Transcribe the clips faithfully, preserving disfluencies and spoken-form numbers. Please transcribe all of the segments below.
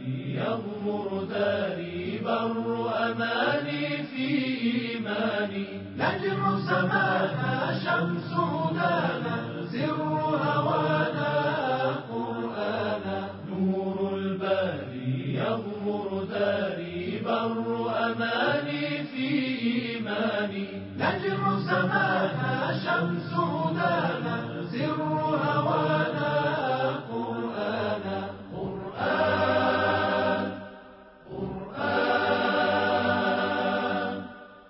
يغمر داري بر أماني في إيماني نجم سمانا شمس هدانا سر هوانا قرآنا نور الباري يغمر داري بر أماني في إيماني نجم سمانا شمس هدانا سر هوانا قرآنا قرآن قرآن.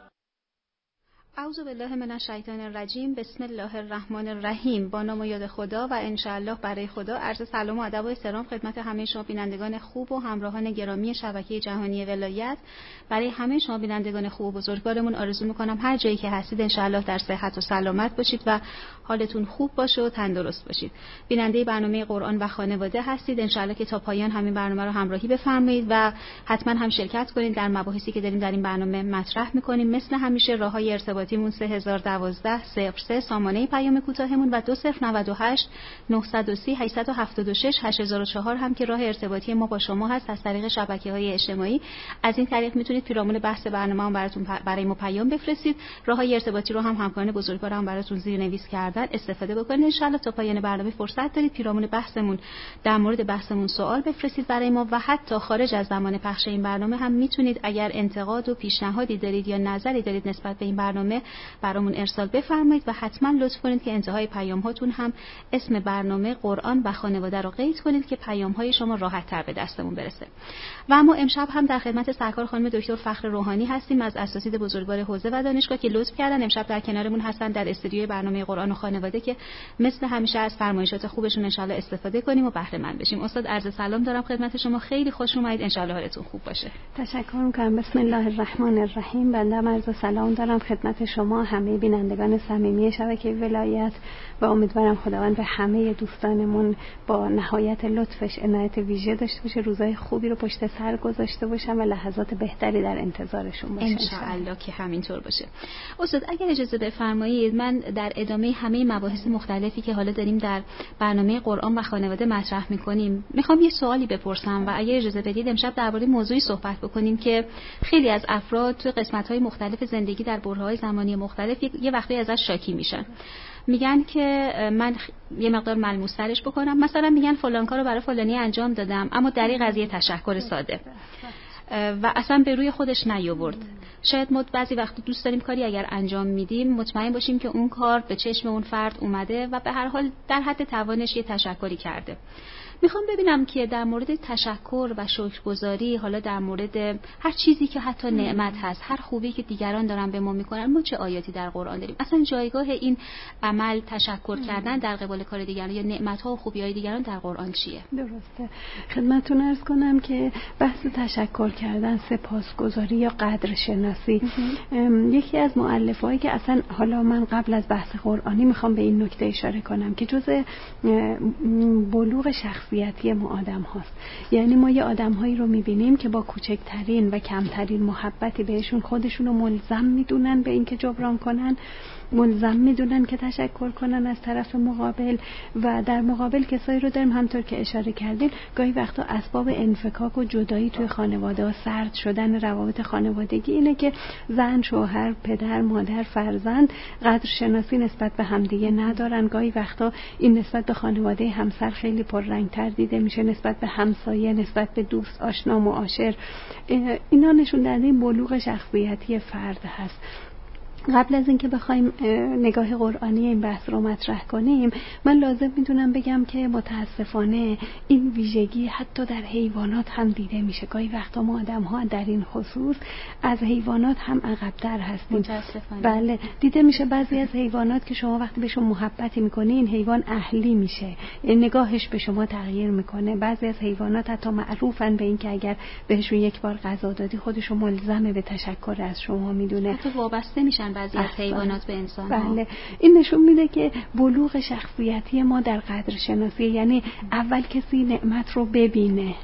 اعوذ بالله من الشیطان الرجیم. بسم الله الرحمن الرحیم. با نام و یاد خدا و انشاءالله برای خدا. عرض سلام و ادب و احترام خدمت همه شما بینندگان خوب و همراهان گرامی شبکه جهانی ولایت. برای همه شما بینندگان خوب و بزرگوارمون آرزو میکنم هر جایی که هستید انشاءالله در صحت و سلامت باشید و حالتون خوب باشه و تندرست باشید. بیننده برنامه قرآن و خانواده هستید. انشاءالله که تا پایان همین برنامه رو همراهی بفرمایید و حتما هم شرکت کنید در مباحثی که داریم در این برنامه مطرح میکنیم. مثل همیشه راههای ارتباطیمون سه هزار و دوازده صفر سه سامانه پیام کوتاهمون و دو صفر نه هشت نه صفر سه هشت هفت شش هشت هزار و چهار هم که راه ارتباطی ما با شما هست از طریق شبکه‌های اجتماعی. از این طریق میتونید پیرامون بحث برنامه هم براتون برای ما پیام بفرستید. راههای ارتباطی رو هم همکاران بزرگوارم براتون زیرنویس کردن استفاده بکنید. ان شاءالله تا پایان برنامه فرصت دارید پیرامون بحثمون در مورد بحثمون سوال بفرستید برای ما و حتی خارج از زمان پخش این برنامه هم میتونید اگر انتقاد و پیشنهادی دارید یا نظری دارید نسبت به این برنامه برامون ارسال بفرمایید و حتما لطف کنید که انتهای پیام هاتون هم اسم برنامه قرآن و خانواده رو قید کنید که پیام های شما راحت تر به دستمون برسه. و اما امشب هم در خدمت سرکار خانم دکتر فخر روحانی هستیم از اساتید بزرگوار حوزه و دانشگاه که لطف کردن امشب در کنارمون هستن در استودیوی برنامه قرآن و خانواده که مثل همیشه از فرمایشات خوبشون ان شاءالله استفاده کنیم و بهره مند بشیم. استاد عرض سلام دارم خدمت شما. خیلی خوش اومدید. ان شاءالله حالتون خوب باشه. تشکر می‌کنم. بسم الله الرحمن الرحیم. بنده عرض سلام دارم خدمت شما همه بینندگان صمیمی شبکه ولایت و امیدوارم خداوند به همه دوستانمون با نهایت لطفش عنایت ویژه داشته باشه، روزای خوبی رو پشت سر گذاشته باشن و لحظات بهتری در انتظارشون باشه ان شاء الله که همینطور باشه. استاد اگر اجازه بفرمایید من در ادامه همه مباحث مختلفی که حالا داریم در برنامه قرآن و خانواده مطرح می‌کنیم میخوام یه سوالی بپرسم و اگر اجازه بدید امشب درباره موضوعی صحبت بکنیم که خیلی از افراد توی قسمت‌های مختلف زندگی در برهه‌های زمانی مختلف یه وقتی ازش شاکی میشن. میگن که من یه مقدار ملموس‌ترش بکنم، مثلا میگن فلان کارو برای فلانی انجام دادم اما دریغ از یه تشکر ساده و اصلا به روی خودش نیاورد. شاید ما بعضی وقت دوست داریم کاری اگر انجام میدیم مطمئن باشیم که اون کار به چشم اون فرد اومده و به هر حال در حد توانش یه تشکری کرده. میخوام ببینم که در مورد تشکر و شکرگزاری، حالا در مورد هر چیزی که حتی نعمت هست، هر خوبی که دیگران دارن به ما میکنن، ما چه آیاتی در قرآن داریم؟ اصلا جایگاه این عمل تشکر کردن در قبال کار دیگران یا نعمت‌ها و خوبی‌های دیگران در قرآن چیه؟ درسته. خدمتتون عرض کنم که بحث تشکر کردن، سپاسگزاری یا قدر شناسی یکی از مؤلفه‌هایی که اصلا حالا من قبل از بحث قرآنی میخوام به این نکته اشاره کنم که جزء بلوغ شخصیتی ما آدم هاست. یعنی ما یه آدم هایی رو میبینیم که با کوچکترین و کمترین محبتی بهشون خودشون رو ملزم میدونن به اینکه جبران کنن، ملزم میدونن که تشکر کنن از طرف مقابل و در مقابل کسایی رو داریم همطور که اشاره کردین گاهی وقتا اسباب انفکاک و جدایی توی خانواده ها، سرد شدن روابط خانوادگی اینه که زن، شوهر، پدر، مادر، فرزند قدر شناسی نسبت به همدیگه ندارن. گاهی وقتا این نسبت به خانواده همسر خیلی پررنگ‌تر دیده میشه، نسبت به همسایه، نسبت به دوست، آشنا، معاشر. اینا نشون دهنده بلوغ شخصیتی فرد هست. قبل از اینکه بخوایم نگاه قرآنی این بحث رو مطرح کنیم من لازم میدونم بگم که متاسفانه این ویژگی حتی در حیوانات هم دیده میشه. گاهی وقتا ما آدم ها در این خصوص از حیوانات هم عقب‌تر هستیم. متاسفانه. بله دیده میشه بعضی از حیوانات که شما وقتی بهشون محبتی میکنی این حیوان اهلی میشه، نگاهش به شما تغییر میکنه. بعضی از حیوانات حتی معروفن به این که اگر بهشون یک بار غذا دادی خودشو ملزم به تشکر از شما میدونه، حتی وابسته میشن بعضی از حیوانات به انسان ها. بله این نشون میده که بلوغ شخصیتی ما در قدر شناسی، یعنی اول کسی نعمت رو ببینه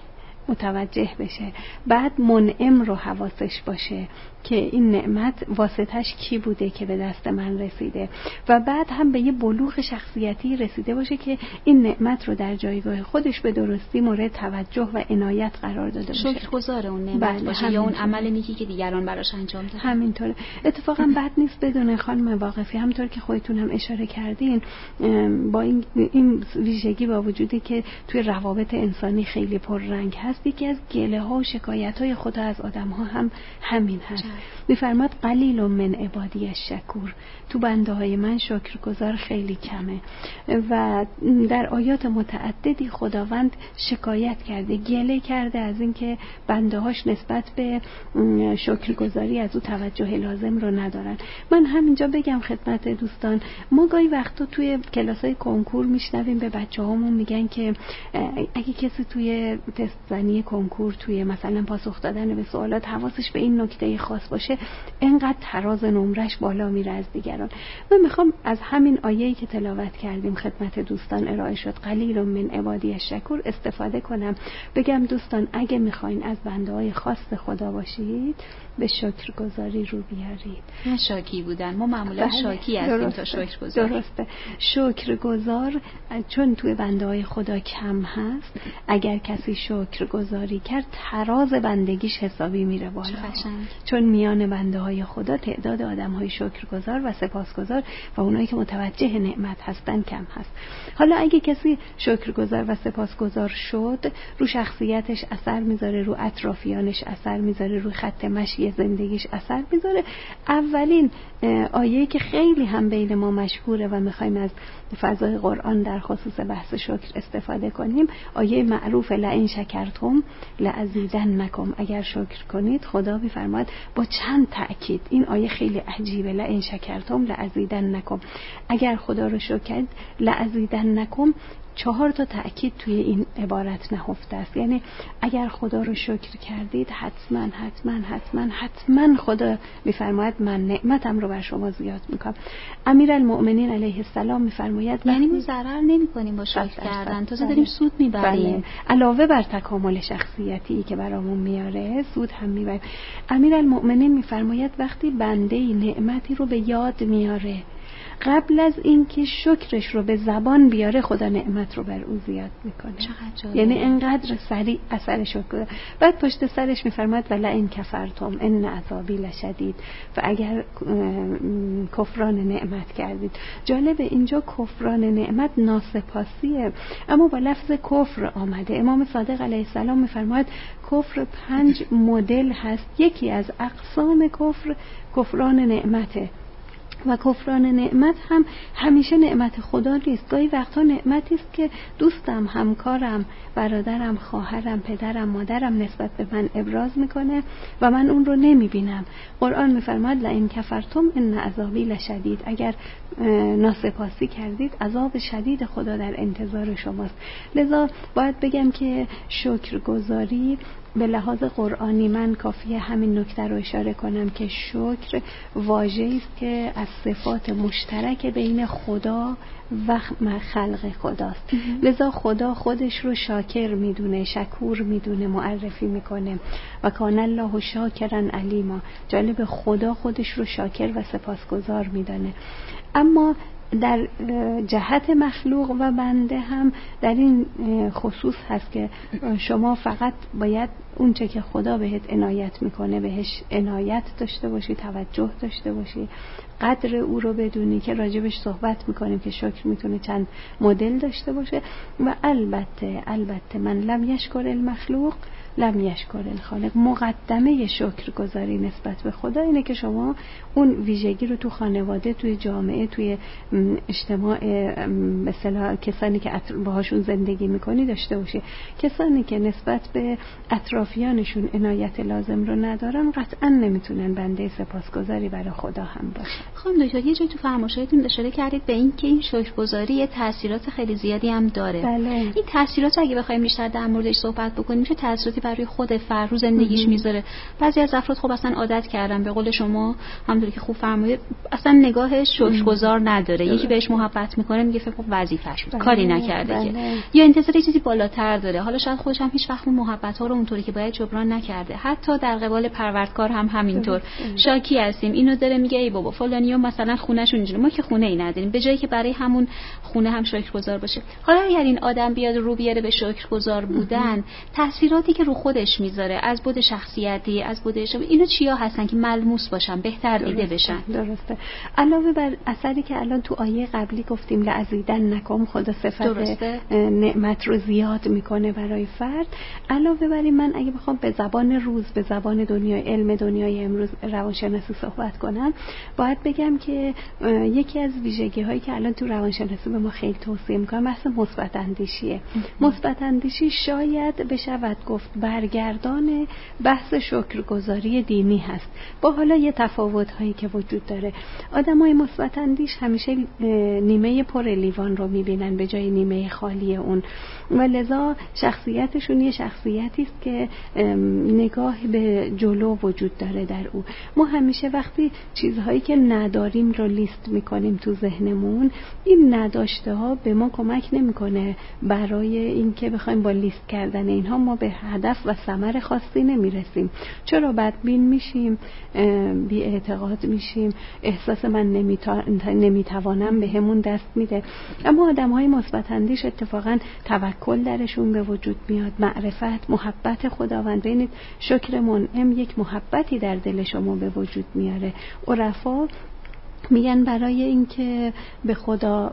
متوجه بشه، بعد منعم رو حواسش باشه که این نعمت واسطش کی بوده که به دست من رسیده، و بعد هم به یه بلوغ شخصیتی رسیده باشه که این نعمت رو در جایگاه خودش به درستی مورد توجه و عنایت قرار داده باشه، شکرگزار اون نعمت بله، باشه یا اون عمل نیکی که دیگران براش انجام دادن. همینطوره. اتفاقا بد نیست بدون خانم واقفی، همطور که خودتون هم اشاره کردین، با این این ویژگی با وجودی که توی روابط انسانی خیلی پررنگ هست، یکی از گله ها و شکایت های خدا از آدم ها هم همین هست. میفرماد قلیل من عبادی الشکور، تو بنده های من شکرگزار خیلی کمه. و در آیات متعددی خداوند شکایت کرده، گله کرده از اینکه بنده هاش نسبت به شکرگزاری از او توجه لازم رو ندارن. من همینجا بگم خدمت دوستان، ما گاهی وقتا توی کلاسای کنکور میشنویم به بچه‌هامون میگن که اگه کسی توی تست زنی کنکور توی مثلا پاسخ دادن به سوالات حواسش به این نکته خاص باشه، اینقدر تراز نمرش بالا میره از دیگران. من میخوام از همین آیه‌ای که تلاوت کردیم خدمت دوستان ارائه شد، قلیل من عبادی الشکور، استفاده کنم بگم دوستان اگه میخواین از بنده‌های خاص خدا باشید به شکرگزاری رو بیارید. نه شاکی بودن، ما معمولا بله، شاکی هستیم تا شکرگزار. درسته. شکرگزار چون توی بنده‌های خدا کم هست، اگر کسی شکرگزاری کرد تراز بندگیش حسابی میره بالا، چون میان بنده‌های خدا تعداد آدم‌های شکرگزار و سپاسگزار و اونایی که متوجه نعمت هستن کم هست. حالا اگه کسی شکرگزار و سپاسگزار شد، رو شخصیتش اثر میذاره، رو اطرافیانش اثر میذاره، رو خط مشی زندگیش اثر میذاره. اولین آیه‌ای که خیلی هم بین ما مشهوره و میخوایم از فضای قرآن در خصوص بحث شکر استفاده کنیم، آیه معروف لئن شکرتم لازیدنکم، اگر شکر کنید خدا میفرماد با چند تأکید. این آیه خیلی عجیبه، لئن شکرتم لازیدنکم، اگر خدا رو شکر کرد لازیدنکم، چهار تا تأکید توی این عبارت نهفته است. یعنی اگر خدا رو شکر کردید حتما حتما حتما حتما خدا میفرماید من نعمتم رو بر شما زیاد میکنم. امیرالمؤمنین علیه السلام میفرماید یعنی ما ضرر نمیکنیم با شکر کردن، تازه داریم سود میبریم. بله. علاوه بر تکامل شخصیتی که برامون میاره سود هم میبریم. امیرالمؤمنین میفرماید وقتی بنده نعمتی رو به یاد میاره، قبل از اینکه شکرش رو به زبان بیاره خدا نعمت رو بر او زیاد میکنه. یعنی اینقدر سریع اثر شکر. بعد پشت سرش میفرماد ولئن کفرتم ان عذابی لشدید، و اگر کفران نعمت کردید. جالب اینجا کفران نعمت ناسپاسیه، اما با لفظ کفر آمده. امام صادق علیه السلام میفرماد کفر پنج مدل هست، یکی از اقسام کفر کفران نعمته. و کفران نعمت هم همیشه نعمت خدا نیست. گاهی وقتا نعمتی است که دوستم، همکارم، برادرم، خواهرم، پدرم، مادرم نسبت به من ابراز میکنه و من اون رو نمیبینم. قرآن میفرماد لئن کفرتم ان عذابی لشدید، اگر ناسپاسی کردید عذاب شدید خدا در انتظار شماست. لذا باید بگم که شکرگزاری به لحاظ قرآنی، من کافیه همین نکته رو اشاره کنم که شکر واژه‌ای است که از صفات مشترک بین خدا و خلق خداست. لذا خدا خودش رو شاکر میدونه، شکور میدونه، معرفی میکنه و کان الله شاکرا علیما. جالب، خدا خودش رو شاکر و سپاسگزار میدونه. اما در جهت مخلوق و بنده هم در این خصوص هست که شما فقط باید اونچه که خدا بهت عنایت میکنه بهش عنایت داشته باشی، توجه داشته باشی، قدر او رو بدونی که راجبش صحبت میکنیم که شکر میتونه چند مدل داشته باشه. و البته البته من لم یشکر المخلوق لم یشکر الخالق. مقدمه شکرگزاری نسبت به خدا اینه که شما اون ویژگی رو تو خانواده، توی جامعه، توی اجتماع به اصطلاح کسانی که باهاشون زندگی میکنی داشته باشی. کسانی که نسبت به اطرافیانشون عنایت لازم رو ندارن قطعا نمیتونن بنده سپاسگزاری برای خدا هم باشن. خانم دکتر یه جایی تو فرمایشاتتون اشاره کردید به این که این شکرگزاری یه تاثیرات خیلی زیادی هم داره. بله. این تاثیرات اگه بخوایم بیشتر در موردش صحبت بکنیم چه تاثیرات که برای خود فرد رو زندگیش میذاره. بعضی از افراد خب اصلا عادت کردن، به قول شما همونطوری که خوب فرمودید، اصلا نگاه شکرگزار نداره. یکی بهش محبت میکنه میگه فکر کنم وظیفه‌ش بود، کاری نکرده بله. که یا انتظار چیزی بالاتر داره. حالا شاید خودش هم هیچ وقت اون محبت‌ها رو اونطوری که باید جبران نکرده. حتی در قبال پروردگار هم همینطور شاکی هستیم. اینو داره میگه ای بابا فلانیو مثلا خونه‌شون اینجوری، ما که خونه ای نداریم، به جایی که برای همون خونه هم شکرگزار باشه. حالا اگر این آدم بیاد رو بیاره به شکرگزار بودن، تاثیراتی که رو خودش میذاره از بود شخصیتی، از بود اجتماعی، اینا چیا هستن که ملموس باشن، بهتر دیده بشن. درسته. علاوه بر اثری که الان تو آیه قبلی گفتیم لعزیدن نکم، خدا صفت درسته. نعمت رو زیاد میکنه برای فرد. علاوه بر این من اگه بخوام به زبان روز، به زبان دنیای علم دنیای امروز روانشناسی صحبت کنم، باید بگم که یکی از ویژگی هایی که الان تو روانشناسی به ما خیلی توصیه میکنن بحث مثبت اندیشیه. مثبت اندیشی شاید بشود گفت برگردان بحث شکرگزاری دینی هست، با حالا یه تفاوت هایی که وجود داره. آدمای مثبت اندیش همیشه نیمه پر لیوان رو میبینن به جای نیمه خالی اون، و لذا شخصیتشون یه شخصیتی است که نگاه به جلو وجود داره در او. ما همیشه وقتی چیزهایی که نداریم رو لیست میکنیم تو ذهنمون، این نداشته ها به ما کمک نمیکنه برای اینکه بخوایم با لیست کردن اینها ما به هدف و ثمر خاصی نمیرسیم. چرا بدبین میشیم، بی اعتقاد میشیم، احساس من نمیتا... نمیتوانم به همون دست میده. اما آدم های مثبت اندیش اتفاقا توکل درشون به وجود میاد، معرفت، محبت خداوند. ببینید شکر منعم یک محبتی در دل شما به وجود میاره. عرفا میگن برای اینکه به خدا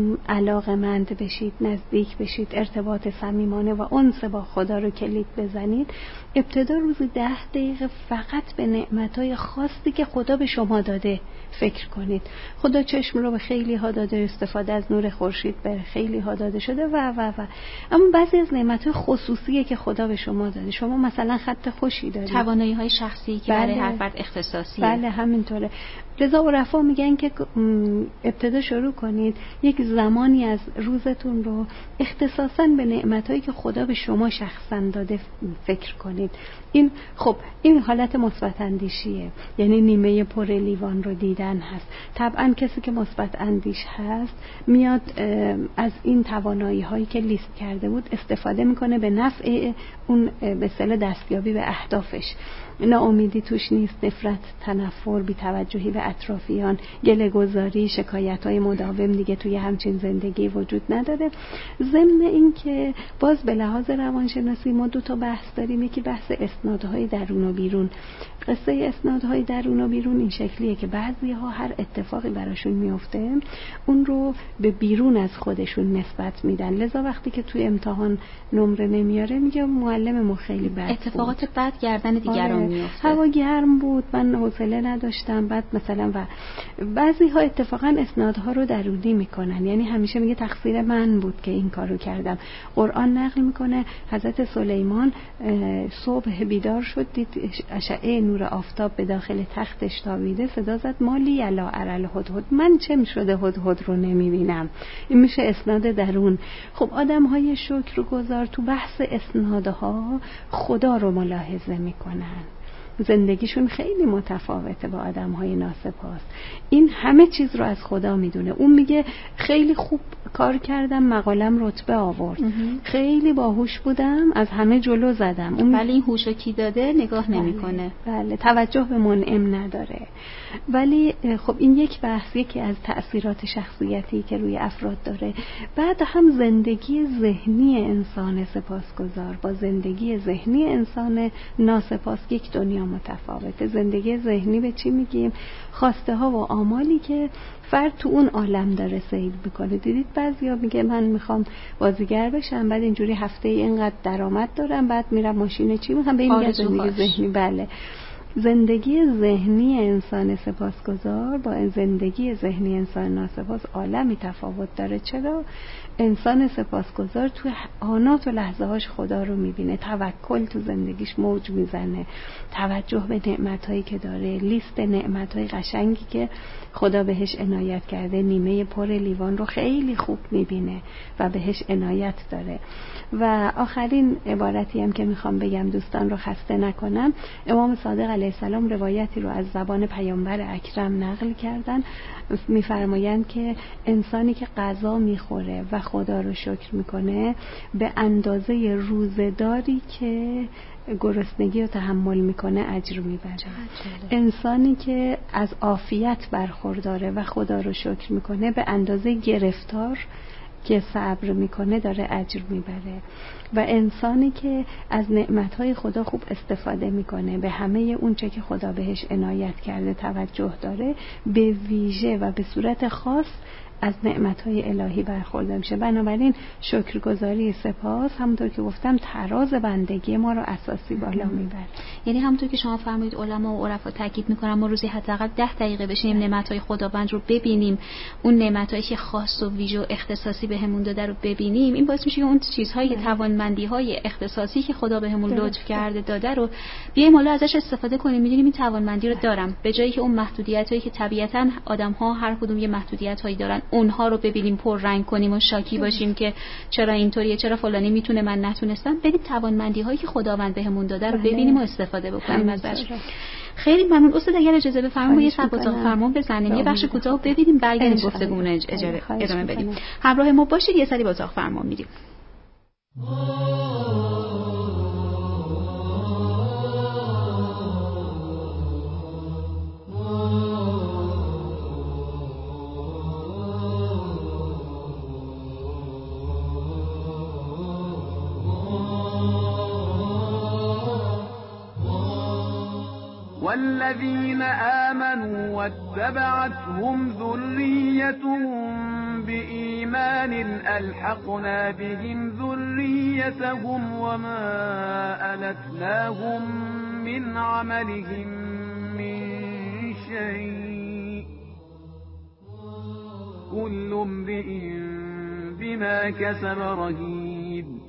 علاقه‌مند بشید، نزدیک بشید، ارتباط صمیمانه و انس با خدا رو کلید بزنید، ابتدا روزی ده دقیقه فقط به نعمتهای خاصی که خدا به شما داده فکر کنید. خدا چشم رو به خیلی ها داده، استفاده از نور خورشید به خیلی ها داده شده و و و اما بعضی از نعمتهای خصوصیه که خدا به شما داده. شما مثلا خط خوشی دارید، توانایی های شخصی که بله. برای هر فرد اختصاصیه. بله همینطوره. لذا عرفا میگن که ابتدا شروع کنید یک زمانی از روزتون رو اختصاصاً به نعمتایی که خدا به شما شخصاً داده فکر کنید. این خب این حالت مثبت اندیشیه، یعنی نیمه پر لیوان رو دیدن هست. طبعا کسی که مثبت اندیش هست میاد از این توانایی هایی که لیست کرده بود استفاده میکنه به نفع اون به اصطلاح دستیابی به اهدافش. ناامیدی توش نیست، نفرت، تنفر، بی‌توجهی به اطرافیان، گله‌گذاری، شکایت‌های مداوم دیگه توی همچین زندگی وجود نداره. ضمن این که باز به لحاظ روانشناسی ما دو تا بحث داریم، یکی بحث اسنادهای درون و بیرون. قصه اسنادهای درون و بیرون این شکلیه که بعضی‌ها هر اتفاقی براشون میفته اون رو به بیرون از خودشون نسبت میدن. لذا وقتی که توی امتحان نمره نمیاره میگه معلم ما خیلی بد بود، اتفاقات بد گردن دیگران میفته، هوا گرم بود، من حوصله نداشتم. بعد مثلا و بعضی ها اتفاقا اسنادها رو درونی میکنن، یعنی همیشه میگه تقصیر من بود که این کارو کردم. قرآن نقل میکنه حضرت سلیمان صبح بیدار شد، دید اشعه نور آفتاب به داخل تختش تابیده، صدا زد مالی الا ارل هدهد، من چه میشده هدهد رو نمیبینم. این میشه اسناد درون. خب آدم های شکرگزار تو بحث اسنادها خدا رو ملاحظه میکنن، زندگیشون خیلی متفاوته با آدم‌های ناسپاس. این همه چیز رو از خدا میدونه. اون میگه خیلی خوب کار کردم، مقالم رتبه آورد، خیلی باهوش بودم، از همه جلو زدم. اون ولی این هوشو کی داده نگاه نمیکنه. بله. بله توجه به منعم نداره. ولی خب این یک بحث، یکی از تأثیرات شخصیتی که روی افراد داره. بعد هم زندگی ذهنی انسان سپاسگزار با زندگی ذهنی انسان ناسپاس یک دنیا متفاوته. زندگی ذهنی به چی میگیم؟ خواسته ها و آمالی که فرد تو اون عالم داره سید میکنه. دیدید بعضیا میگه من میخوام بازیگر بشم، بعد اینجوری هفته ای اینقدر درآمد دارم، بعد میرم ماشین چی میخوام، به این میگه زندگی ذهنی. بله زندگی ذهنی انسان سپاسگزار با زندگی ذهنی انسان ناسپاس عالمی تفاوت داره. چرا؟ انسان سپاسگزار تو آنات و لحظه هاش خدا رو میبینه، توکل تو زندگیش موج میزنه، توجه به نعمتهایی که داره، لیست نعمتهای قشنگی که خدا بهش عنایت کرده، نیمه پر لیوان رو خیلی خوب میبینه و بهش عنایت داره. و آخرین عبارتی هم که میخوام بگم دوستان رو خسته نکنم، امام صادق علیه السلام روایتی رو از زبان پیامبر اکرم نقل کردن، میفرمایند که انسانی که غذا میخوره و خدا رو شکر میکنه به اندازه روزه‌داری که گرسنگی رو تحمل میکنه اجر میبره. انسانی که از عافیت برخورداره و خدا رو شکر میکنه به اندازه گرفتار که صبر میکنه داره اجر میبره. و انسانی که از نعمتهای خدا خوب استفاده میکنه، به همه اون چه که خدا بهش عنایت کرده توجه داره، به ویژه و به صورت خاص از نعمتهای الهی برخورده میشه. بنابراین شکرگزاری، سپاس، همونطور که گفتم تراز بندگی ما رو اساسی بالا میبره. یعنی همونطور که شما فرمایید علما و عرفا تاکید میکنن ما روزی حداقل ده دقیقه بشینیم نعمتهای خداوند رو ببینیم، اون نعمتایی که خاص و ویژه و اختصاصی بهمون داده رو ببینیم. این باعث میشه که اون چیزهایی که توانمندی‌های اختصاصی که خدا بهمون لطف کرده داده رو بیایم حالا ازش استفاده کنیم. میدونیم این توانمندی رو دارم، به جایی که اون محدودیتایی که طبیعتاً آدم‌ها هر کدوم یه محدودیت‌هایی اونها رو ببینیم پررنگ کنیم و شاکی باشیم که چرا اینطوریه، چرا فلانی میتونه من نتونستم. بریم توانمندی هایی که خداوند بهمون داده رو ببینیم و استفاده بکنیم ازش. خیلی ممنون. استاد اگر اجازه بفرمایید یه سب اتاق فرمان بزنیم، یه بخش کوتاه ببینیم، برگردیم گفتگومون رو ادامه بدیم. همراه ما باشید، یه سری به اتاق فرمان میریم. والذين آمنوا واتبعتهم ذريتهم بإيمان ألحقنا بهم ذريتهم وما ألتناهم من عملهم من شيء كل امرئ بما كسب رهين.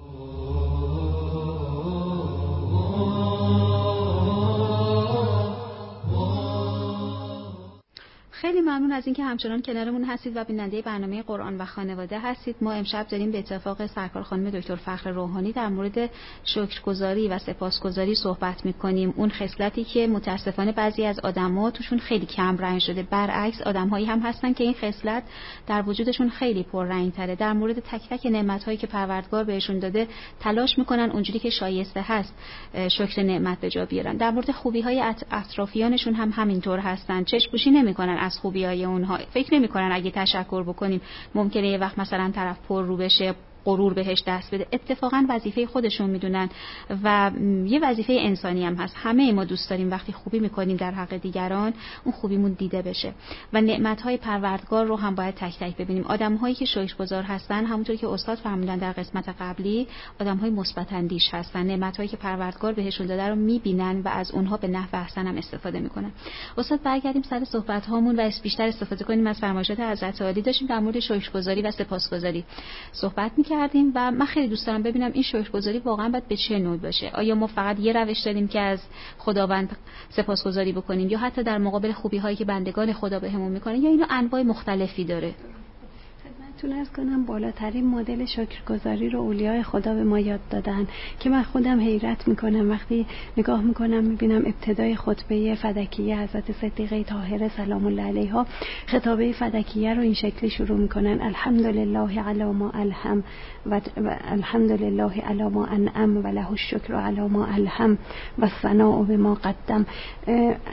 خیلی ممنون از اینکه همچنان کنارمون هستید و بیننده برنامه قرآن و خانواده هستید. ما امشب داریم به اتفاق سرکار خانم دکتر فخر روحانی در مورد شکرگزاری و سپاسگزاری صحبت می‌کنیم. اون خصلتی که متاسفانه بعضی از آدم‌ها توشون خیلی کم رنگ شده. برعکس آدم‌هایی هم هستن که این خصلت در وجودشون خیلی پررنگ‌تره. در مورد تک تک نعمت‌هایی که پروردگار بهشون داده تلاش می‌کنن اونجوری که شایسته هست شکر نعمت به جا بیارن. در مورد خوبی‌های اطرافیانشون هم همینطور هستن. چشم‌پوشی نمی‌کنن از خوبی‌های اونها. فکر نمی‌کنن اگه تشکر بکنیم ممکنه یه وقت مثلا طرف پر رو بشه، غرور بهش دست بده. اتفاقا وظیفه خودشون میدونن و یه وظیفه انسانی هم هست. همه ما دوست داریم وقتی خوبی میکنیم در حق دیگران اون خوبیمون دیده بشه و نعمت‌های پروردگار رو هم باید تک تک ببینیم. آدم‌هایی که شکرگزار هستن همونطور که استاد فرمودن در قسمت قبلی آدم‌های مثبت اندیش هستن. نعمت‌هایی که پروردگار بهشون داده رو میبینن و از اونها به نحو احسن هم استفاده میکنن. استاد برگردیم سر صحبت هامون و بیشتر استفاده کنیم از فرمایشات حضرت عالی. داشتیم در مورد شکرگزاری و سپاسگزاری صحبت می‌کردیم کردیم و من خیلی دوست دارم ببینم این شکرگزاری واقعا باید به چه نوع باشه. آیا ما فقط یه روش داریم که از خداوند سپاسگزاری بکنیم یا حتی در مقابل خوبی هایی که بندگان خدا بهمون میکنن یا اینو انواع مختلفی داره؟ خدمتتون عرض کنم بالاترین مدل شکرگزاری رو اولیای خدا به ما یاد دادن که من خودم حیرت میکنم وقتی نگاه میکنم میبینم ابتدای خطبه فدکیه حضرت صدیقه طاهره سلام الله علیها خطابه فدکیه رو این شکلی شروع میکنن: الحمدلله علی ما الهم و الحمدلله علی ما انعم و له الشکر علی ما الهم و الثناء بما قدم.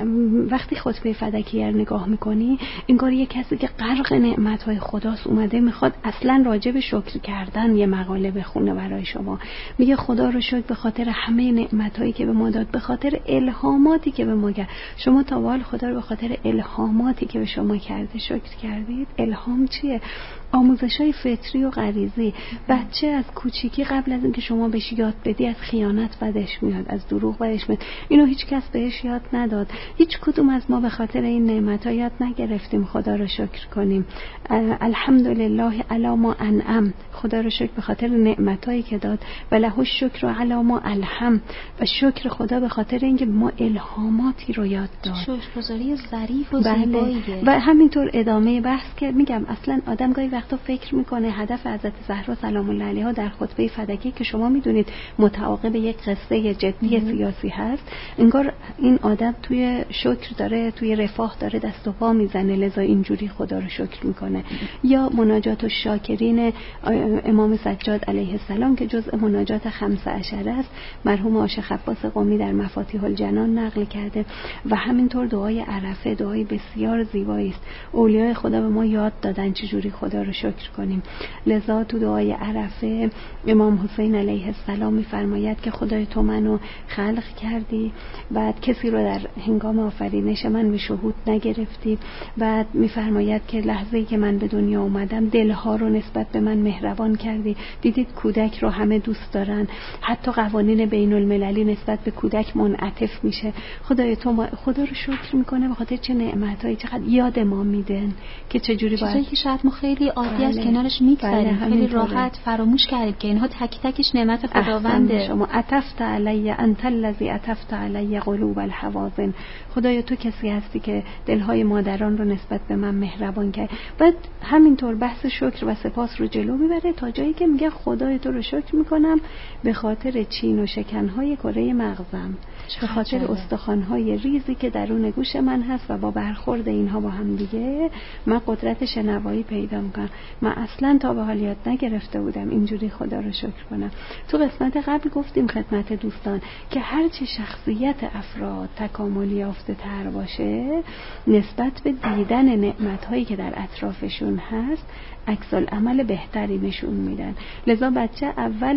وقتی خطبه فدکیه رو نگاه میکنی انگار یه کسی که غرق نعمت‌های خداست اومده میخواد اصلا راجع به شکر کردن یه مقاله بخونه برای شما. میگه خدا رو شکر به خاطر همه نعمتایی که به ما داد، به خاطر الهاماتی که به ما کرد. شما تا به حال خدا رو به خاطر الهاماتی که به شما کرده شکر کردید؟ الهام چیه؟ آموزش‌های فطری و غریزی. بچه از کوچیکی قبل از اینکه شما بهش یاد بدی از خیانت بدش میاد، از دروغ بدش میاد. اینو هیچ کس بهش یاد نداد. هیچ کدوم از ما به خاطر این نعمت‌ها یاد نگرفتیم خدا رو شکر کنیم. الحمدلله علی ما انعم. خدا رو شکر به خاطر نعمتایی که داد. و له الشکر علی ما الهم. و شکر خدا به خاطر اینکه ما الهاماتی رو یاد داد. شکرگزاری ظریف و بله. زیباییه. و همینطور ادامه بحث که میگم اصلا آدم گاهی وقتا فکر میکنه هدف حضرت زهرا سلام الله علیها در خطبه فدکی که شما میدونید متعاقب یک قصه جدی ام. سیاسی هست، انگار این آدم توی شکر داره، توی رفاه داره دست و پا میزنه، لذا اینجوری خدا رو شکر میکنه. یا مناجات الشاکرین امام سجاد علیه السلام که جزء مناجات خمسه عشره است، مرحوم عاشق عباس قمی در مفاتیح الجنان نقل کرده. و همینطور دعای عرفه، دعای بسیار زیبایی است. اولیای خدا به ما یاد دادن چجوری خدا رو شکر کنیم. لذا تو دعای عرفه امام حسین علیه السلام میفرماید که خدای تو منو خلق کردی، بعد کسی رو در هنگام آفرینش من به شهود نگرفتی، بعد میفرماید که لحظه‌ای که من به دنیا اومدم دلها رو نسبت به من مهربان کردی. دیدید کودک رو همه دوست دارن، حتی قوانین بین المللی نسبت به کودک منعطف میشه. خدای تو خدا رو شکر میکنه به خاطر چه نعمتایی، چقدر یاد ما میدن که چجوری باید چیزایی که شاید ما خیلی عادی بله. از کنارش میگذریم، بله. خیلی راحت فراموش کردیم که اینها تک تکش نعمت خداونده. شما عطفت علی انت الذی عطفت علی قلوب الحوازن. خدایا تو کسی هستی که دلهای مادران رو نسبت به من مهربان کرد. بعد همینطور بحث شکر و سپاس رو جلو میبره تا جایی که میگه خدای تو رو شکر میکنم به خاطر چین و شکنهای کره مغزم، به خاطر استخوان‌های ریزی که درون گوش من هست و با برخورد اینها با هم دیگه من قدرت شنوایی پیدا میکنم. من اصلا تا به حال یاد نگرفته بودم اینجوری خدا رو شکر کنم. تو قسمت قبل گفتیم خدمت دوستان که هرچی شخصیت افراد تکاملی یافته تر باشه، نسبت به دیدن نعمت‌هایی که در اطرافشون هست عکس العمل بهتری نشون میدن. لذا بچه اول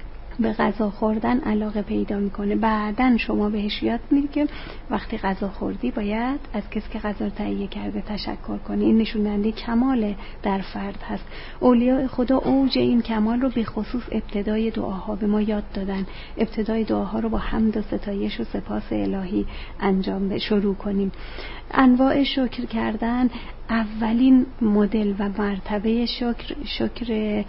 به غذا خوردن علاقه پیدا میکنه، بعدن شما بهش یاد میدی که وقتی غذا خوردی باید از کسی که غذا رو تهیه کرده تشکر کنی. این نشون دهنده کمال در فرد هست. اولیاء خدا اوج این کمال رو به خصوص ابتدای دعاها به ما یاد دادن. ابتدای دعاها رو با حمد و ستایش و سپاس الهی انجام شروع کنیم. انواع شکر کردن، اولین مدل و مرتبه شکر شکر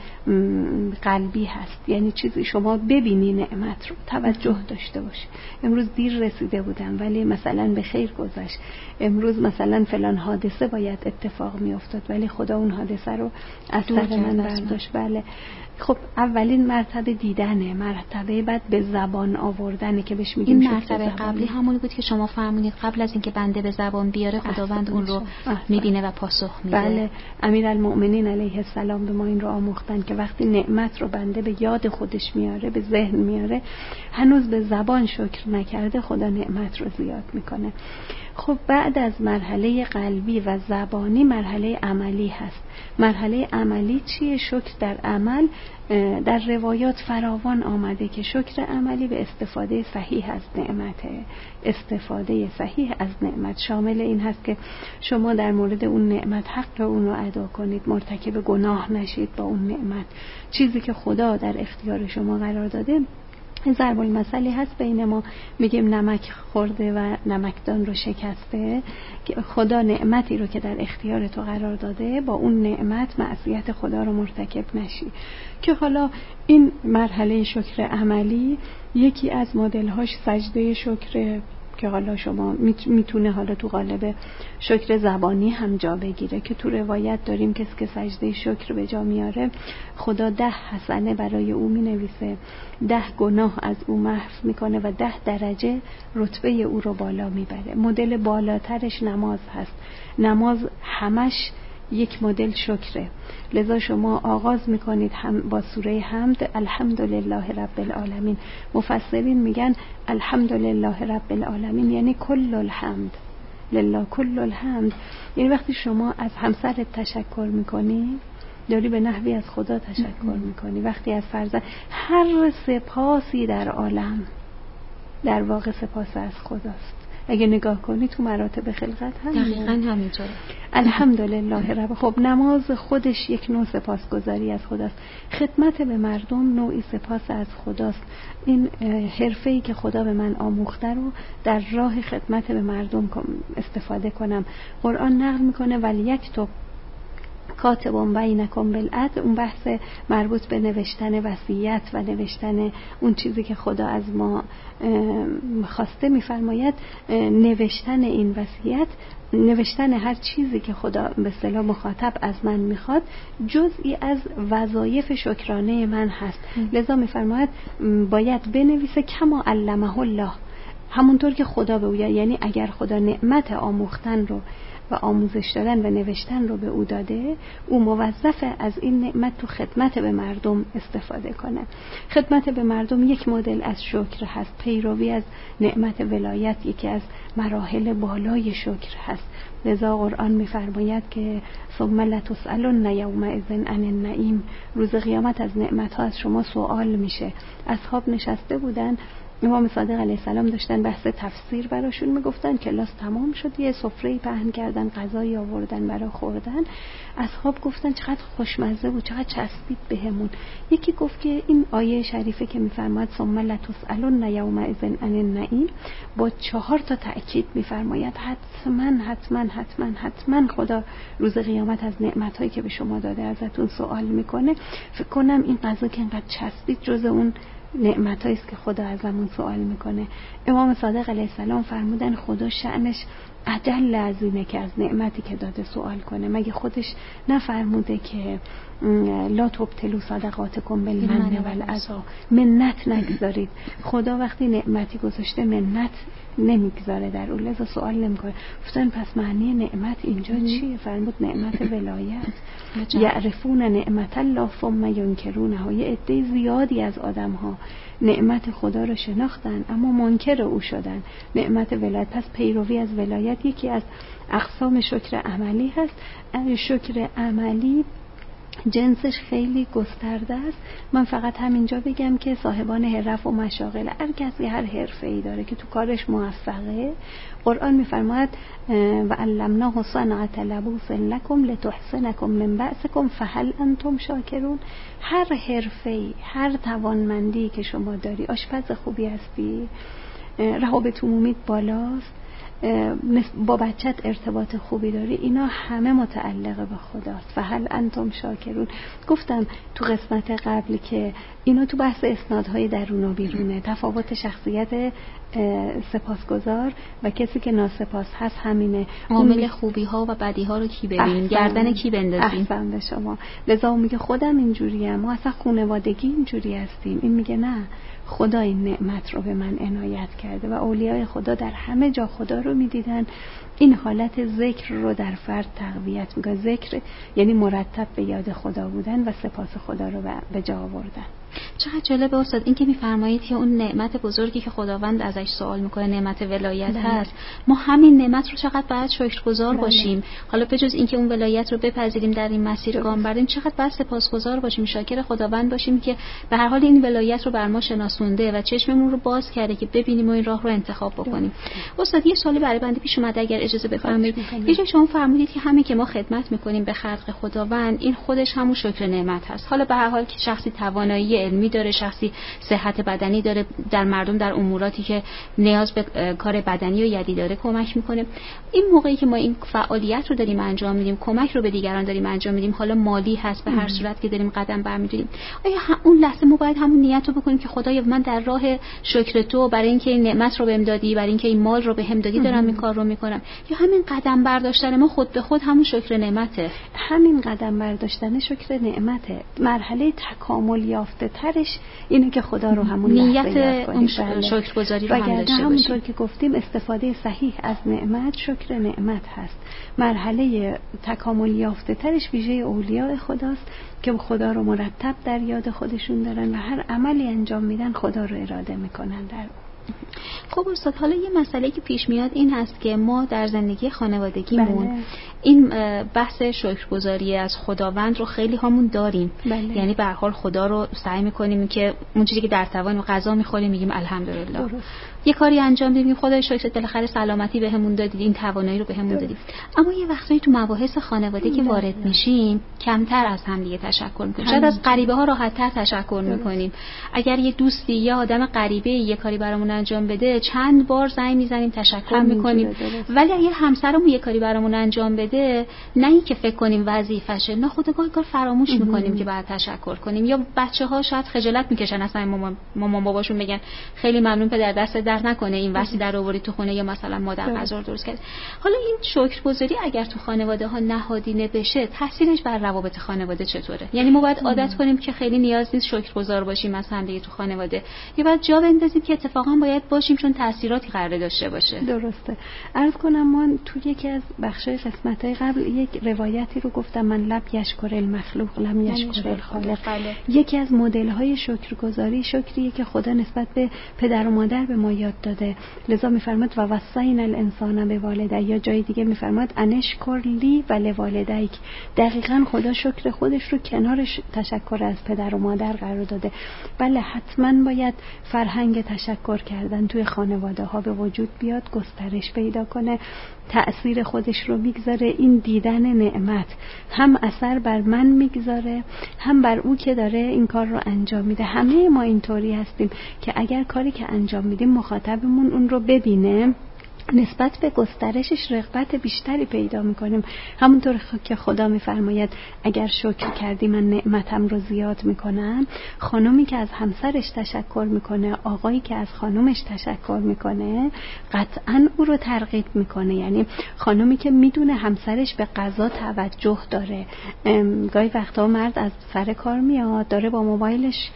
قلبی هست. یعنی چیزی شما ببینی نعمت رو، توجه داشته باشی. امروز دیر رسیده بودم ولی مثلا به خیر گذشت. امروز مثلا فلان حادثه باید اتفاق می افتاد ولی خدا اون حادثه رو از سر من برداشت. بله. خب اولین مرتبه دیدنه، مرتبه بعد به زبان آوردنه که بهش میگیم این مرتبه قبلی همونی بود که شما فرمودید قبل از اینکه بنده به زبان بیاره خداوند اون رو میبینه و پاسخ میده. بله. امیرالمؤمنین علیه السلام به ما این رو آموختن که وقتی نعمت رو بنده به یاد خودش میاره، به ذهن میاره، هنوز به زبان شکر نکرده خدا نعمت رو زیاد میکنه. خب بعد از مرحله قلبی و زبانی مرحله عملی هست. مرحله عملی چیه؟ شکر در عمل. در روایات فراوان آمده که شکر عملی به استفاده صحیح از نعمت. استفاده صحیح از نعمت شامل این هست که شما در مورد اون نعمت حق اون رو ادا کنید، مرتکب گناه نشید با اون نعمت. چیزی که خدا در اختیار شما قرار داده، ضرب المثلی هست بین ما، میگیم نمک خورده و نمکدان رو شکسته، که خدا نعمتی رو که در اختیار تو قرار داده با اون نعمت معصیت خدا رو مرتکب نشی. که حالا این مرحله شکر عملی یکی از مدل‌هاش سجده شکر که حالا شما میتونه حالا تو قالب شکر زبانی هم جا بگیره که تو روایت داریم کسی که سجده شکر به جا میاره خدا ده حسنه برای او مینویسه، ده گناه از او محو میکنه و ده درجه رتبه او رو بالا میبره. مدل بالاترش نماز هست. نماز همش یک مدل شکره. لذا شما آغاز میکنید هم با سوره حمد، الحمدلله رب العالمین. مفسرین میگن الحمدلله رب العالمین یعنی کل الحمد لله، کل الحمد یعنی وقتی شما از همسرت تشکر میکنی داری به نحوی از خدا تشکر میکنی. وقتی از فرزند، هر سپاسی در عالم در واقع سپاس از خداست. اگه نگاه کنی تو مراتب خلقت هم دقیقاً همینطوره. الحمدلله رب. خب نماز خودش یک نوع سپاسگزاری از خداست، خدمت به مردم نوعی سپاس از خداست. این حرفه‌ای که خدا به من آموخته رو در راه خدمت به مردم استفاده کنم. قرآن نقل میکنه ولی یک تو کاتبون بینکم بالعدل، اون بحث مربوط به نوشتن وصیت و نوشتن اون چیزی که خدا از ما خواسته، میفرماید نوشتن این وصیت، نوشتن هر چیزی که خدا به اصطلاح مخاطب از من میخواد جزئی از وظایف شکرانه من هست. لذا میفرماید باید بنویسه کما علمه الله، همونطور که خدا به او، یعنی اگر خدا نعمت آموختن رو و آموزش دادن و نوشتن رو به او داده، او موظفه از این نعمت تو خدمت به مردم استفاده کنه. خدمت به مردم یک مدل از شکر هست. پیروی از نعمت ولایت یکی از مراحل بالای شکر هست. لذا قرآن می‌فرماید که ثم لتسألن یومئذ عن النعیم، روز قیامت از نعمت‌ها از شما سوال میشه. اصحاب نشسته بودن، امام صادق علیه السلام داشتن بحث تفسیر براشون میگفتن، کلاس تمام شد، یه سفره‌ای پهن کردن، غذایی آوردن برای خوردن. اصحاب گفتن چقدر خوشمزه بود، چقدر چسبید بهمون. یکی گفت که این آیه شریفه که میفرماید ثم لتسألن یومئذ عن النعیم با چهار تا تأکید میفرماید حتما حتما حتما حتما خدا روز قیامت از نعمتایی که به شما داده ازتون سوال میکنه. فکر کنم این قضا که اینقدر چسبید جز اون نعمتایی است که خدا ازمون سوال میکنه. امام صادق علیه السلام فرمودن خدا شأنش اجل از اینه که از نعمتی که داده سوال کنه. مگه خودش نفرموده که لا تبطلوا صدقاتکم بالمن والعذا، منت نگذارید. خدا وقتی نعمتی گذاشته منت نمیگذاره در اون، لذا سوال نمیکنه. گفتن پس معنی نعمت اینجا چیه؟ فرمود نعمت ولایت. یعرفون نعمت الله ثم ینکرونها، یه عده زیادی از آدم ها نعمت خدا رو شناختن اما منکر او شدن. نعمت ولایت، پس پیروی از ولایت یکی از اقسام شکر عملی هست. شکر عملی جنسش خیلی گسترده است. من فقط همینجا بگم که صاحبان حرف و مشاغل، هر کسی هر حرفه‌ای داره که تو کارش موفقه، قرآن میفرماید و علمناه صنعة لبوس لکم لتحصنکم من بأسکم فهل انتم شاکرون. هر حرفه‌ای، هر توانمندی که شما داری، آشپز خوبی هستی، رهابت عمومیت بالاست، با بچت ارتباط خوبی داری، اینا همه متعلق به خداست. فهل انتم شاکرون. گفتم تو قسمت قبل که اینا تو بحث اسنادهای درون و بیرونه. تفاوت شخصیت سپاسگزار و کسی که ناسپاس هست همینه. عامل خوبی ها و بدی ها رو کی ببینیم، گردن کی بندازیم. احسن به شما. لذا اون میگه خودم اینجوریم، ما اصلا خانوادگی اینجوری هستیم. این میگه نه، خدا این نعمت رو به من عنایت کرده. و اولیای خدا در همه جا خدا رو میدیدن. این حالت ذکر رو در فرد تقویت میکنه. ذکر یعنی مرتب به یاد خدا بودن و سپاس خدا رو به جا آوردن. چقدر جالب استاد این که میفرمایید که اون نعمت بزرگی که خداوند ازش سوال میکنه نعمت ولایت بله. هست. ما همین نعمت رو چقدر باید شکرگزار بله. باشیم. حالا بجز این که اون ولایت رو بپذیریم، در این مسیر گام برداریم، چقدر باید سپاسگزار باشیم، شاکر خداوند باشیم که به هر حال این ولایت رو بر ما شناسونده و چشممون رو باز کرده که ببینیم و این راه رو انتخاب بکنیم. استاد یه سوالی برای بنده پیش اومد اگر اجازه بفرمایید. یه جا شما فرمودید که همین که ما خدمت میکنیم به خلق خداوند این خودش همون شکر نعمت هست. حالا به هر حال که شخصی توانایی علمی داره، شخصی صحت بدنی داره، در مردم در اموراتی که نیاز به کار بدنی و یدی داره کمک میکنه. این موقعی که ما این فعالیت رو داریم انجام میدیم، کمک رو به دیگران داریم انجام میدیم، حالا مالی هست، به هر صورت که داریم قدم برمی‌داریم، آیا اون لحظه ما باید همون نیت رو بکنیم که خدایا من در راه شکر تو برای اینکه این نعمت رو بهم دادی، برای اینکه این مال رو بهم دادی دارم این کار رو میکنم، یا همین قدم برداشتن ما خود به خود همون شکر نعمته؟ همین قدم برداشتن شکر نعمته. مرحله تکامل یافته ترش اینه که خدا رو همون نیت لحظه اون شکرگزاری رو هم داشته باشیم. همونطور که گفتیم استفاده صحیح از نعمت شکر نعمت هست. مرحله تکامل یافته ترش ویژه اولیاء خداست که خدا رو مرتب در یاد خودشون دارن و هر عملی انجام میدن خدا رو اراده میکنن در اون. خب استاد، حالا یه مسئله که پیش میاد این هست که ما در زندگی خانوادگیمون بله. این بحث شکرگزاری از خداوند رو خیلی هامون داریم. بله. یعنی به هر حال خدا رو سعی میکنیم که اون چیزی که در توان غذا میخوریم میگیم الحمدلله. درست. یه کاری انجام بدیم خدای شکر بالاخره سلامتی بهمون دادید، این توانایی رو بهمون دادید. اما یه وقتایی تو مباحث خانواده که وارد میشیم کمتر از هم دیگه تشکر میکنیم. شاید از غریبه ها راحت‌تر تشکر میکنیم. اگر یه دوستی یا آدم غریبه یه کاری برامون انجام بده چند بار زنگ میزنیم تشکر میکنیم، ولی اگر همسرمون یه کاری برامون انجام بده نه اینکه فکر کنیم وظیفشه، ناخودآگاه کار فراموش میکنیم که بعد تشکر کنیم. یا بچه‌ها شاید خجالت میکشن اصلا مامان مامان باباشون بگن خیلی ممنون پدر دست در نکنه این وصی در آوردی تو خونه، یا مثلا مادر غذا درست کرد. حالا این شکرگزاری اگر تو خانواده ها نهادینه بشه تاثیرش بر روابط خانواده چطوره؟ یعنی ما باید عادت کنیم که خیلی نیاز نیست شکرگزار باشیم از هم دیگه تو خانواده، یا باید جا بندازیم که اتفاقا باید باشیم چون تاثیراتی قرار داشته باشه. درسته. عرض کنم من تو یکی از بخشای قسمت‌های قبل یک روایتی رو گفتم، من لب یشکر المخلوق لم یشکر الخالق. یکی از مدل‌های شکرگزاری شکریه که خدا نسبت به پدر و مادر به ما یاد داده. لذا می‌فرماد و وصینا الانسان بوالدی، یا جای دیگه می‌فرماد انشکر لی و لوالدیک. دقیقاً خدا شکر خودش رو کنارش تشکر از پدر و مادر قرار داده. بله حتماً باید فرهنگ تشکر کردن توی خانواده ها به وجود بیاد، گسترش پیدا کنه، تأثیر خودش رو میگذاره. این دیدن نعمت هم اثر بر من میگذاره هم بر او که داره این کار رو انجام میده. همه ما اینطوری هستیم که اگر کاری که انجام میدیم مخاطبمون اون رو ببینه نسبت به گسترشش رغبت بیشتری پیدا میکنیم. همونطور که خدا میفرماید اگر شکر کردی من نعمتم رو زیاد میکنم. خانومی که از همسرش تشکر میکنه، آقایی که از خانومش تشکر میکنه، قطعا او رو ترغیب میکنه. یعنی خانومی که میدونه همسرش به غذا توجه داره، گاهی وقتا مرد از سر کار میاد داره با موبایلش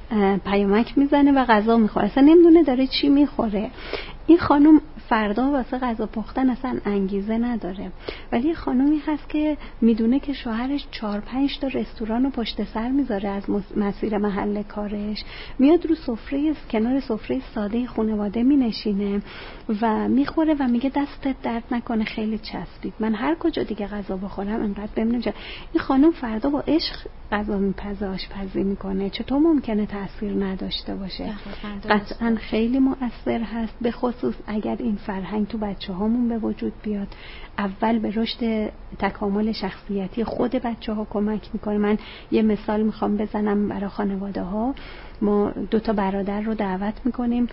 پیامک میزنه و غذا میخوره، اصلا نمیدونه داره چی میخوره. این خانم فردا واسه غذا پختن اصلا انگیزه نداره، ولی خانومی هست که میدونه که شوهرش چهار پنج تا رستوران رو پشت سر میذاره از مسیر محل کارش، میاد رو سفره کنار سفره ساده خانواده مینشینه و میخوره و میگه دستت درد نکنه خیلی چسبید، من هر کجا دیگه غذا بخورم انقدر بهم نمیشه. این خانم فردا با عشق غذا میپزه، آشپزی میکنه. چطور ممکنه تاثیر نداشته باشه؟ قطعا خیلی مؤثر هست، به خصوص اگر این فرهنگ تو بچه هامون به وجود بیاد. اول به رشد تکامل شخصیتی خود بچه ها کمک میکنه. من یه مثال میخوام بزنم برای خانواده ها. ما دو تا برادر رو دعوت میکنیم،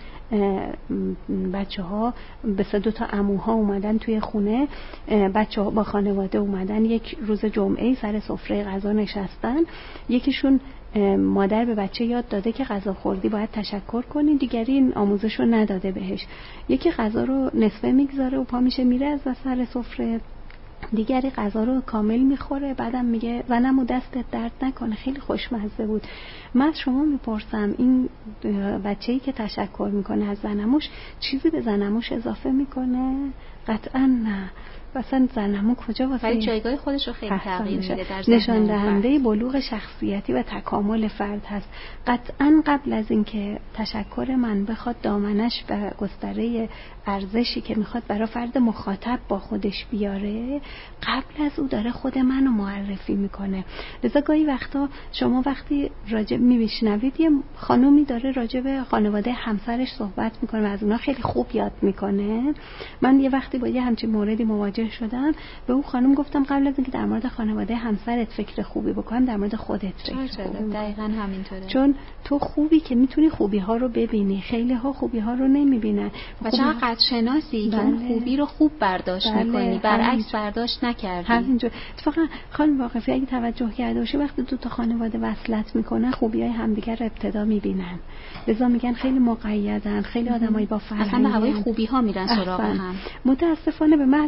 بچه ها به سه دو تا عموها اومدن توی خونه، بچه ها با خانواده اومدن، یک روز جمعه سر سفره غذا نشستن. یکیشون مادر به بچه یاد داده که غذا خوردی باید تشکر کنی، دیگری این آموزش رو نداده بهش. یکی غذا رو نصفه میگذاره و پا میشه میره از سر سفره، دیگری غذا رو کامل میخوره، بعدم میگه زنمو دستت درد نکنه خیلی خوشمزه بود. من از شما میپرسم این بچه‌ای که تشکر میکنه از زنموش چیزی به زنموش اضافه میکنه؟ قطعا نه. مثلا زنمو کجا واسه ولی جایگاه خودش رو خیلی تغییر میده، در نشان دهنده بلوغ شخصیتی و تکامل فرد هست. قطعا قبل از اینکه تشکر من بخواد دامنش به گستره ارزشی که میخواد برای فرد مخاطب با خودش بیاره، قبل از او داره خود منو معرفی میکنه. لذا گاهی وقتا شما وقتی راجب میبشنوید یه خانومی داره راجب خانواده همسرش صحبت میکنه و از اونا خیلی خوب یاد میکنه. من یه وقتی با یه همچین موردی مواجه شدم، به اون خانم گفتم قبل از اینکه در مورد خانواده همسرت فکر خوبی بکنم در مورد خودت فکر خوبی. دقیقاً همینطوره. چون تو خوبی که میتونی خوبی ها رو ببینی، خیلی ها خوبی ها رو نمیبینن و چقدر قد شناسی که اون خوبی رو خوب برداشت بله. میکنی، برعکس برداشت نکردی. همینجور. اتفاقا خانم واقفی اگه توجه کرده باشی وقتی دو تا خانواده وصلت میکنن خوبیای همدیگر رو ابتدا میبینن، لذا میگن خیلی مقیدن، خیلی آدمای با فرهنگ، اصلا به هوای خوبی ها میرن سراغ هم. متاسفانه به محض اینکه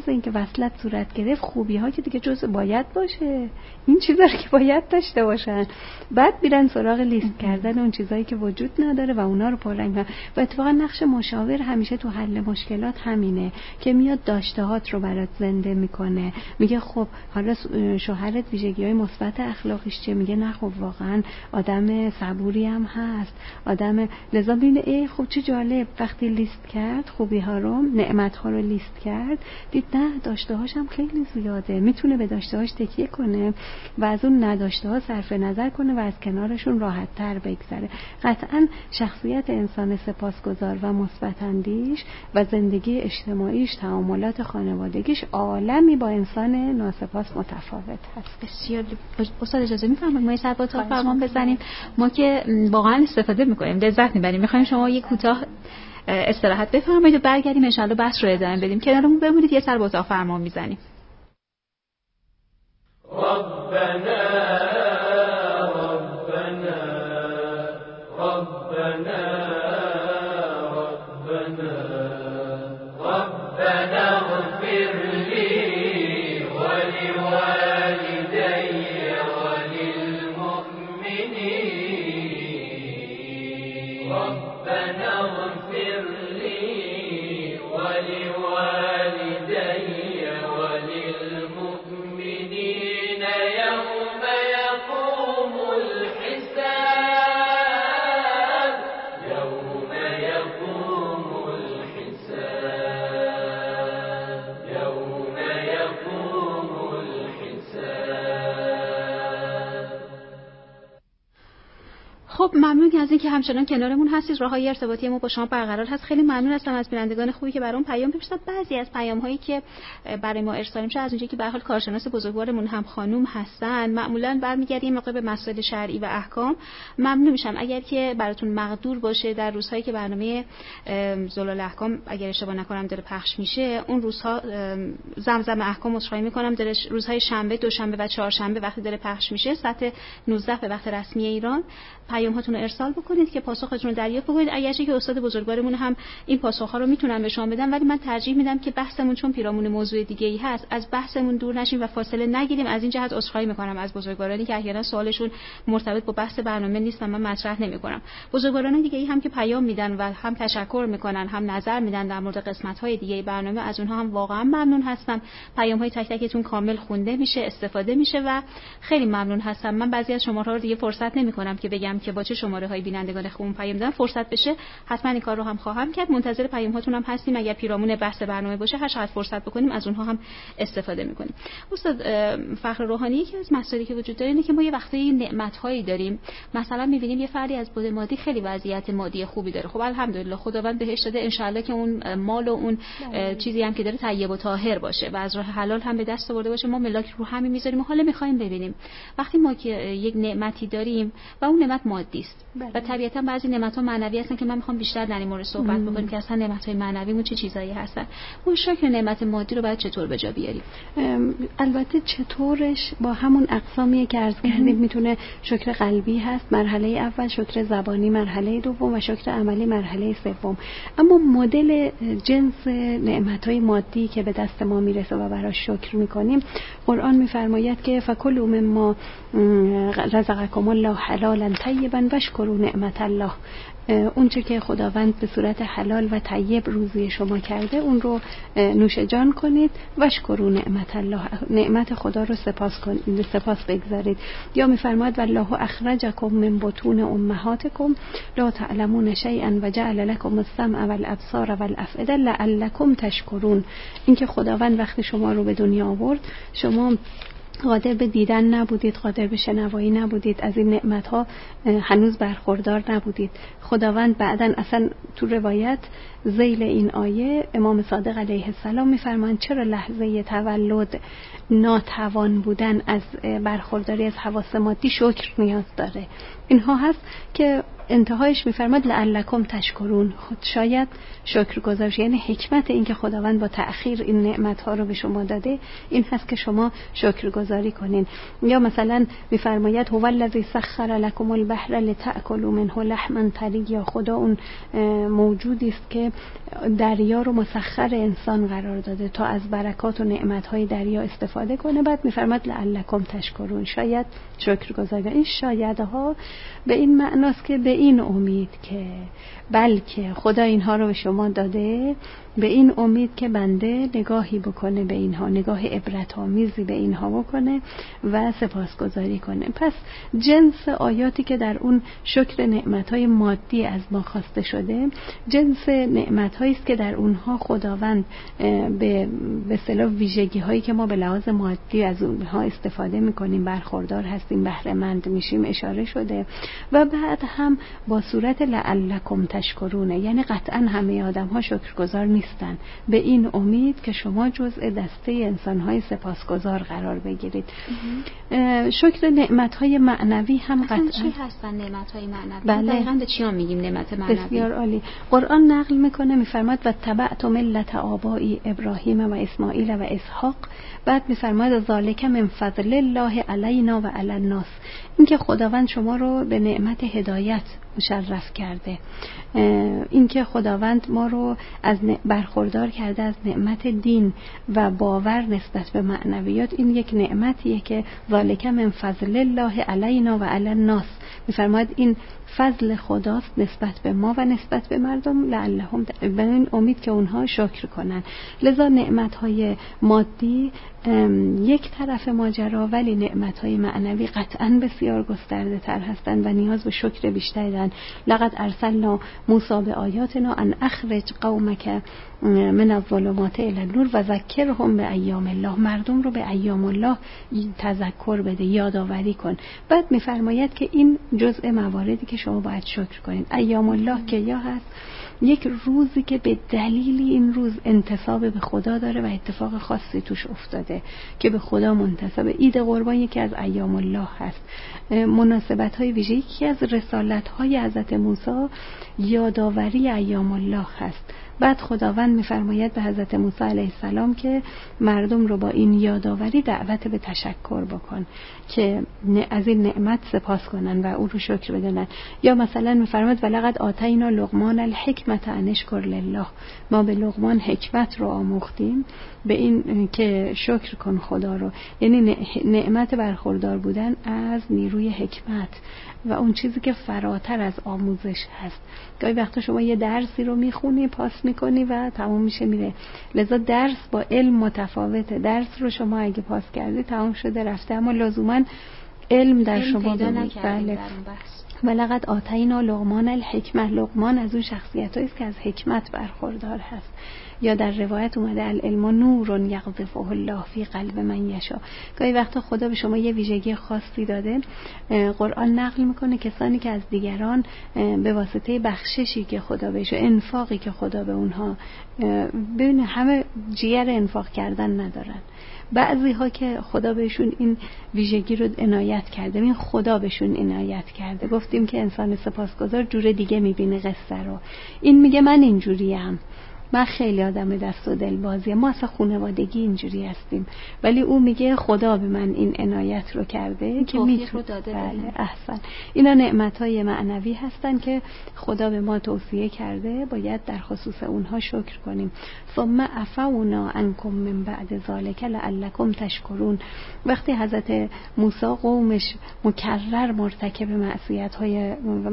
وصلت صورت گرفت، خوبی ها که دیگه جزء باید باشه، این چیزا که باید داشته باشن. بعد میرن سراغ لیست کردن اون چیزایی که وجود نداره و اونا رو پررنگ کنن. و اتفاقا نقش مشاور همیشه تو حل مشکلات همینه که میاد داشته‌هات رو برات زنده میکنه، میگه خب حالا شوهرت ویژگی‌های مثبت اخلاقیش چیه؟ میگه نه خب واقعا آدم صبوری هم هست، آدم لذا ببین ای خب چه جالب، وقتی لیست کرد خوبی ها رو، نعمت ها رو لیست کرد، دید نه داشته هاش هم خیلی زیاده، میتونه به داشته هاش تکیه کنه و از اون نداشته ها صرف نظر کنه و از کنارشون راحت تر بگذره. قطعا شخصیت انسان سپاسگزار و مثبت اندیش و زندگی اجتماعیش، تعاملات خانوادگیش عالمی با انسان ناسپاس متفاوت هست. بسیار استاد اجازه میفرمایید ما یه سر با تا فرمان بزنیم؟ ما که واقعا استفاده میکنیم، لذت میبریم. میخوایم شما یک کوتاه استراحت بفرمایید و برگردیم ان شاءالله بحث رو ادامه بدیم. کنارمون بمونید، یه سر با اتاق فرمان میزنیم. ربنا ربنا ربنا ربنا ربنا اغفر لي ولوالدي وللمؤمنين ربنا اغفر لي ولوالدي وللمؤمنين يوم يقوم الحساب يوم يقوم الحساب يوم يقوم الحساب. خب ممنون از اینکه همچنان کنارمون هستید. راههای ارتباطی ما با شما برقرار هست. خیلی ممنون هستم از بینندگان خوبی که برام پیام بفرستن. بعضی از پیام‌هایی که برای ما ارسال میشه از اونجایی که به هر حال کارشناس بزرگوارمون هم خانم هستن، معمولاً برمیگردیم موقع به مسائل شرعی و احکام. ممنون میشم اگر که براتون مقدور باشه در روزهایی که برنامه زلال احکام اگر اشتباه نکنم داره پخش میشه، اون روزها زمزم احکام مصاحبه میکنم، در روزهای شنبه، دوشنبه و چهارشنبه وقتی داره پخش میشه ساعت نوزده به وقت رسمی ایران، پیام‌هاتون رو ارسال بکنید که پاسختون رو دریافت بکنید. اگرچه که استاد بزرگوارمون هم این پاسخ‌ها رو میتونن به شما بدن، ولی من ترجیح میدم که بحثمون چون پیرامون موضوع دیگه‌ای هست از بحثمون دور نشیم و فاصله نگیریم. از این جهت عذرخواهی میکنم از بزرگوارانی که احیانا سوالشون مرتبط با بحث برنامه نیست و من مطرح نمی‌کنم. بزرگواران دیگه‌ای هم که پیام میدن و هم تشکر میکنن هم نظر میدن در مورد قسمت‌های دیگه برنامه، از اونها هم واقعا ممنون هستم. پیام‌های تک تکتون کامل خونده میشه، استفاده میشه و خیلی ممنون هستم. من بعضی از شماره‌ها رو دیگه فرصت نمی‌کنم که بگم که با چه شماره‌های بینندگان خوبم پیام دادن. فرصت بشه حتما این کار رو هم خواهم کرد. منتظر پیام هاتون هم هستیم. اگر پیرامون بحث برنامه باشه هر چقدر فرصت بکنیم از اونها هم استفاده میکنیم. استاد فخر روحانی، یکی از مسائلی که وجود داره اینه که ما یه وقتایی نعمت‌هایی داریم، مثلا می‌بینیم یه فردی از بود مادی خیلی وضعیت مادی خوبی داره، خب الحمدلله خداوند بهش داده، ان شاءالله که اون مال و اون چیزی هم که داره طیب و طاهر باشه و از راه حلال هم به دست آورده باشه. ما ملاک رو همین می‌ذاریم و حالا می‌خوایم ببینیم وقتی ما که یک نعمتی داریم و اون نعمت مادی است و طبیعتاً بعضی نعمت‌ها معنوی هستن که من می‌خوام بیشتر در این مورد صحبت بکنیم که اصلا نعمت‌های معنویمون چه چیزایی هستن. ما شکر نعمت مادی رو باید چطور به جا بیاریم؟ البته چطورش با همون اقسامیه که عرض کردیم. میتونه شکر قلبی هست، مرحله اول، شکر زبانی مرحله دوم و شکر عملی مرحله سوم. اما مدل جنس نعمت‌های مادی که به دست ما میرسه و براش شکر میکنیم، قرآن میفرماید که فکلوا مما رزقکم الله حلالا طیبا واشکروا نعمت الله. اون چه که خداوند به صورت حلال و طیب روزی شما کرده اون رو نوش جان کنید. واشکروا نعمت الله، نعمت خدا رو سپاس کنید، سپاس بگذارید. یا میفرماید والله اخرجکم من بطون امهاتکم لا تعلمون شیئا و جعل لكم السمع والابصار والافئده لعلکم تشکرون. اینکه خداوند وقتی شما رو به دنیا آورد شما قادر به دیدن نبودید، قادر به شنوایی نبودید، از این نعمت‌ها هنوز برخوردار نبودید. خداوند بعداً اصلا تو روایت ذیل این آیه امام صادق علیه السلام می‌فرمایند چرا لحظه تولد ناتوان بودن از برخورداری از حواس مادی شکر نیاز داره. اینها هست که انتهایش میفرماد لعلکم تشکرون، خود شاید شکرگزار شید. یعنی حکمت این که خداوند با تأخیر این نعمت‌ها رو به شما داده این هست که شما شکرگزاری کنین. یا مثلا میفرماید هو الذی سخر لكم البحر لتأكلوا منه لحما طریا، خدا اون موجودی است که دریا رو مسخر انسان قرار داده تا از برکات و نعمت‌های دریا استفاده کنه. بعد میفرماد لعلکم تشکرون، شاید شکرگزاری. این شایدها به این معناست که به این امید که بلکه خدا اینها رو به شما داده، به این امید که بنده نگاهی بکنه به اینها، نگاه عبرت آمیزی به اینها بکنه و سپاسگزاری کنه. پس جنس آیاتی که در اون شکر نعمت‌های مادی از ما خواسته شده، جنس نعمت‌هایی است که در اونها خداوند به به اصطلاح ویژگی‌هایی که ما به لحاظ مادی از اونها استفاده می‌کنیم برخوردار هستیم، بهره مند میشیم اشاره شده. و بعد هم با صورت لعلکم تشکرونه، یعنی قطعا همه آدم‌ها شکرگزار نیستن، به این امید که شما جزء دسته انسان‌های سپاسگزار قرار بگیرید. شکر نعمت‌های معنوی هم قطعا چی هستن نعمت‌های معنوی؟ بله. دقیقاً به چیا میگیم نعمت معنوی؟ بسیار عالی. قرآن نقل میکنه میفرماد و تبعت ملت آبائی ابراهیم و اسماعیل و اسحاق. بعد میفرماد ذالک من فضل الله علینا و علی الناس، اینکه خداوند شما رو به نعمت هدایت مشرف کرده، اینکه خداوند ما رو از برخوردار کرده از نعمت دین و باور نسبت به معنویات. این یک نعمتیه که ذالک من فضل الله علینا و علی الناس، میفرماید این فضل خداست نسبت به ما و نسبت به مردم، لعلهم به این امید که اونها شکر کنن. لذا نعمت‌های مادی یک طرف ماجرا، ولی نعمت‌های معنوی قطعاً بسیار گسترده تر هستند و نیاز به شکر بیشتری دارند. لقد ارسلنا موسی بآیاتنا ان اخرج قومک من الظلمات الی النور و ذکرهم به ایام الله، مردم رو به ایام الله تذکر بده، یادآوری کن. بعد میفرماید که این جزء مواردی که شما باید شکر کنید. ایام الله که یا هست یک روزی که به دلیل این روز انتساب به خدا داره و اتفاق خاصی توش افتاده که به خدا منتسبه. عید قربان یکی از ایام الله هست. مناسبت های ویژه، یکی از رسالت های حضرت موسی یادآوری ایام الله هست. بعد خداوند میفرماید به حضرت موسی علیه السلام که مردم رو با این یادآوری دعوت به تشکر بکن که از این نعمت سپاس کنن و او رو شکر بدونن. یا مثلا میفرماید ولقد آتینا لقمان الحکمت ان اشکر لله، ما به لقمان حکمت رو آموختیم به این که شکر کن خدا رو، یعنی نعمت برخوردار بودن از نیروی حکمت و اون چیزی که فراتر از آموزش هست. گاهی وقتا شما یه درسی رو میخونی، پاس میکنی و تمام میشه میره. لذا درس با علم متفاوته. درس رو شما اگه پاس کردی تمام شده رفته، اما لزوما علم در علم شما پیدا بود. بله. ولقد آتینا لقمان الحکمه، لقمان از اون شخصیتایی است که از حکمت برخوردار هست. یا در روایت اومده العلم نور یقذفه الله فی قلب من یشاء. گاهی وقتا خدا به شما یه ویژگی خاصی داده. قرآن نقل میکنه کسانی که از دیگران به واسطه بخششی که خدا بهش، انفاقی که خدا به اونها، ببین همه جیر انفاق کردن ندارن، بعضی ها که خدا بهشون این ویژگی رو عنایت کرده، این خدا بهشون عنایت کرده. گفتیم که انسان سپاسگزار جور دیگه میبینه قصه رو. این میگه من اینجوریم، من خیلی آدم دست و دل بازیه، ما اصلا خانوادگی اینجوری هستیم، ولی او میگه خدا به من این عنایت رو کرده که میتونه داده. بله احسن. اینا نعمت‌های معنوی هستن که خدا به ما توصیه کرده، باید در خصوص اونها شکر کنیم. ثم عفونا عنکم من بعد ذلک لعلکم تشکرون. وقتی حضرت موسی قومش مکرر مرتکب معصیت‌های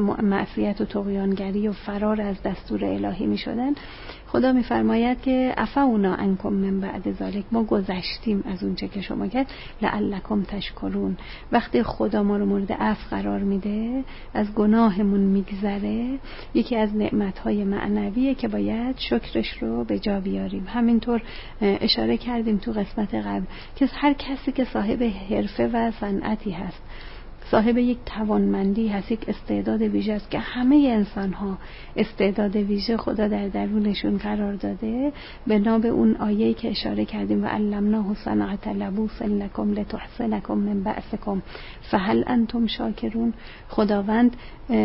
معصیت و طغیانگری و فرار از دستور الهی میشدن، خدا میفرماید که عفونا عنکم من بعد ذلک، ما گذشتیم از اون چه که شما کرد، لعلکم تشکرون. وقتی خدا ما رو مورد عفو قرار میده، از گناهمون میگذره، یکی از نعمت‌های معنویه که باید شکرش رو به جا بیاریم. همینطور اشاره کردیم تو قسمت قبل که هر کسی که صاحب حرفه و صنعتی هست، صاحب یک توانمندی هست، یک استعداد ویژه است که همه انسان ها استعداد ویژه خدا در درونشون قرار داده. به نام اون آیه‌ای که اشاره کردیم و علمناه صنعة لبوس لکم لتحصنکم من بأسکم فهل انتم شاکرون. خداوند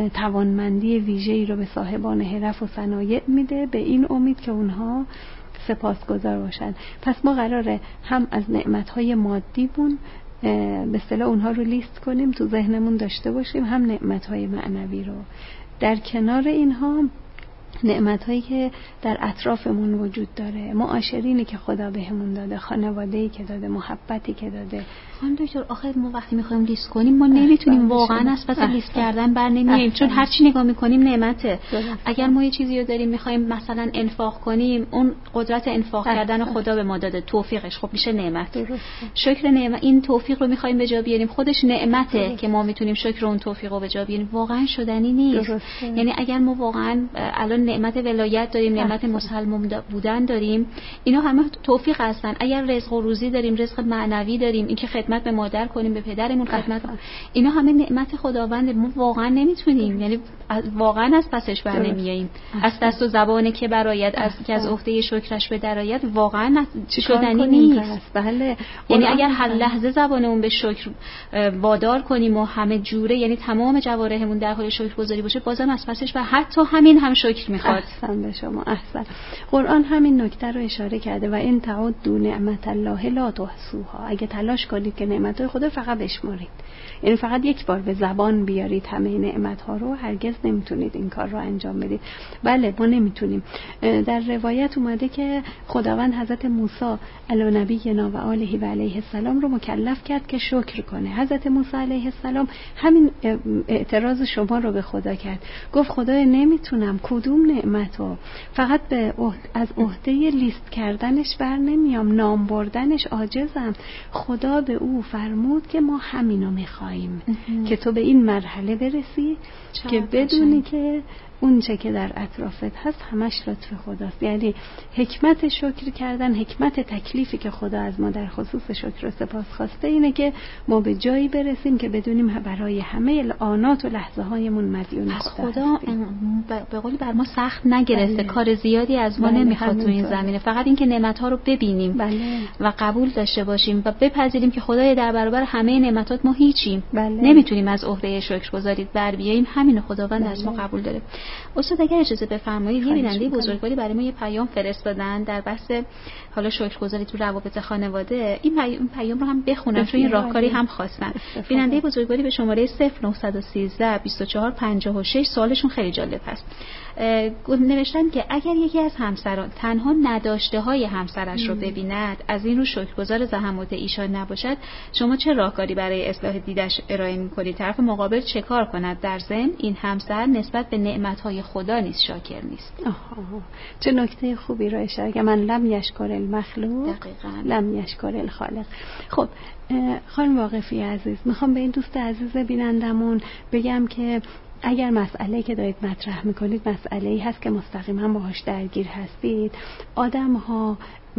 توانمندی ویژه‌ای رو به صاحبان حرف و صنایع میده به این امید که اونها سپاسگزار باشن. پس ما قراره هم از نعمت‌های مادیمون به اصطلاح اونها رو لیست کنیم، تو ذهنمون داشته باشیم، هم نعمت‌های معنوی رو. در کنار اینها نعمت‌هایی که در اطرافمون وجود داره، معاشرینی که خدا بهمون داده، خانواده‌ای که داده، محبتی که داده. خانم دکتر آخه ما وقتی می‌خوایم لیست کنیم ما نمیتونیم واقعا از پس لیست کردن بر نمیاییم، چون هر چی نگاه می‌کنیم نعمته. اگر ما یه چیزی رو داریم می‌خوایم مثلا انفاق کنیم، اون قدرت انفاق کردن خدا به ما داده، توفیقش خب میشه نعمت. شکر نعمت، این توفیق رو می‌خوایم به جا بیاریم، خودش نعمته درسته. که ما میتونیم شکر اون توفیق رو به جا بیاریم. واقعا شدنی نیست. درسته. یعنی اگر ما واقعا الان نعمت ولایت داریم، نعمت مسلمان بودن داریم، اینا همه توفیق هستن. اگر رزق و روزی داریم، رزق معنوی داریم، اینکه خدمت به مادر کنیم، به پدرمون خدمت کنیم، اینا همه نعمت خداونده. ما واقعا نمیتونیم، یعنی واقعا از پسش بر نمیاییم. از دست و زبانه که برایت از که از عهده شکرش به درایت واقعا شدنی نیست. بله. یعنی اگر هر لحظه زبانمون به شکر وادار کنیم و همه جوره، یعنی تمام جوارحمون در حال شکرگزاری باشه، بازم از پسش و حتی همین هم شکر میخواد. احسن به شما، احسن. قرآن همین نکته رو اشاره کرده و این تعدوا نعمت الله لا تحصوها. اگه تلاش کنید که نعمت‌های خدا فقط بشمارید، یعنی فقط یک بار به زبان بیارید همه نعمت‌ها رو، هرگز نمیتونید این کار رو انجام بدید. بله ما نمیتونیم. در روایت اومده که خداوند حضرت موسی علی نبینا و آله و علیه السلام رو مکلف کرد که شکر کنه. حضرت موسی علیه السلام همین اعتراض شما رو به خدا کرد، گفت خدای نمیتونم، کدوم نعمتو؟ فقط به از عهده لیست کردنش بر نمیام، نام بردنش عاجزم. خدا به او فرمود که ما همینو میخواییم که تو به این مرحله برسی که بدونی که اون چه که در اطرافت هست همش لطف خداست. یعنی حکمت شکر کردن، حکمت تکلیفی که خدا از ما در خصوص شکر و سپاس خواسته اینه که ما به جایی برسیم که بدونیم برای همه آنات و لحظه هایمون مدیون خدا, خدا به قولی بر ما سخت نگرفته. بله. کار زیادی از ما بله. نمیخواد تو این زمینه، فقط این که نعمت ها رو ببینیم بله. و قبول داشته باشیم و بپذیریم که خدای در برابر همه نعمتات ما هیچیم. بله. نمیتونیم از عهده شکرگزاری بر بیاییم، همین خداوند بله. از ما قبول داره. استاد اگر اجازه بفرمایید، یه بیننده بزرگواری برای ما یه پیام فرستادن در بحث حالا شکرگزاری تو روابط خانواده. این پیام, پیام رو هم بخونم چون این راهکاری هم خواستن. بیننده بزرگواری به شماره صفر نه یک سه بیست و چهار پنجاه و شش سوالشون خیلی جالب هست. نوشتن که اگر یکی از همسران تنها نداشته های همسرش رو ببیند، از این رو شکرگزار زحمات ایشان نباشد، شما چه راهکاری برای اصلاح دیدش ارائه می‌کنید؟ طرف مقابل چه کار کند؟ در ضمن این همسر نسبت به نعمت‌های خدا نیز شاکر نیست. آها، چه نکته خوبی رو اشاره کردن. من لم یشکر المخلوق دقیقاً لم یشکر الخالق. خب خانم واقفی عزیز، میخوام به این دوست عزیز بینندمون بگم که اگر مسئله که دارید مطرح میکنید مسئله‌ای هست که مستقیما باهاش درگیر هستید، آدم ها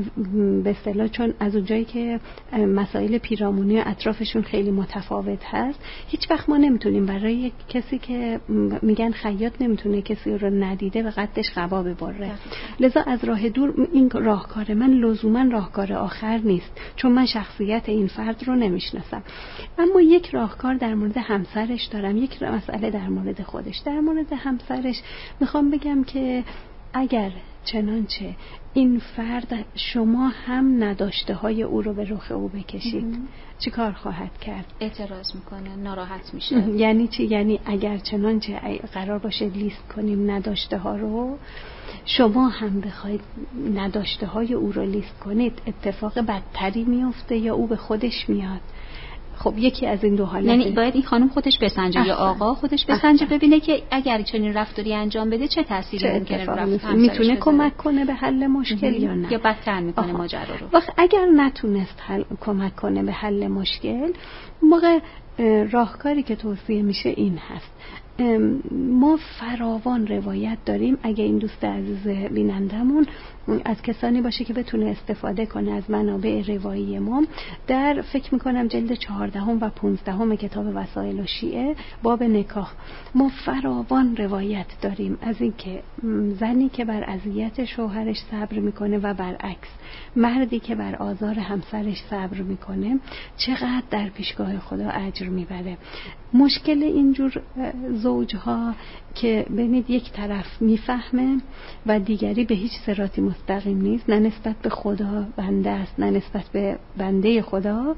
به اصطلاح چون از اونجایی که مسائل پیرامونی و اطرافشون خیلی متفاوت هست، هیچ وقت ما نمیتونیم برای کسی که میگن خیاط نمیتونه کسی رو ندیده و قدش قبا ببره. لذا از راه دور این راهکار من لزوما راهکار آخر نیست، چون من شخصیت این فرد رو نمیشناسم. اما یک راهکار در مورد همسرش دارم، یک مسئله در مورد خودش. در مورد همسرش میخوام بگم که اگر چنانچه این فرد شما هم نداشته های او رو به رخ او بکشید، چی کار خواهد کرد؟ اعتراض میکنه، ناراحت میشه. یعنی چی؟ یعنی اگر چنانچه قرار باشه لیست کنیم نداشته ها رو، شما هم بخواید نداشته های او رو لیست کنید، اتفاق بدتری میفته یا او به خودش میاد؟ خب یکی از این دو حالت، یعنی باید این خانم خودش بسنجه یا آقا خودش بسنجه، ببینه که اگر چنین رفتاری انجام بده چه تأثیری ممکنه رو رفت میتونه کمک کنه به حل مشکل یا نه، یا بدتر میکنه ماجرا رو. وقت اگر نتونست حل کمک کنه به حل مشکل، موقع راهکاری که توصیه میشه این هست: ما فراوان روایت داریم. اگه این دوست عزیز بینندمون از کسانی باشه که بتونه استفاده کنه از منابع روایی ما، در فکر میکنم جلد چهاردهم و پونزدهم کتاب وسائل الشیعه باب نکاح ما فراوان روایت داریم از این که زنی که بر اذیت شوهرش صبر میکنه و برعکس مردی که بر آزار همسرش صبر میکنه چقدر در پیشگاه خدا اجر میبره. مشکل اینجور زوجها که ببینید یک طرف میفهمه و دیگری به هیچ صراطی مستقیم نیست، نه نسبت به خدا بنده است نه نسبت به بنده خدا،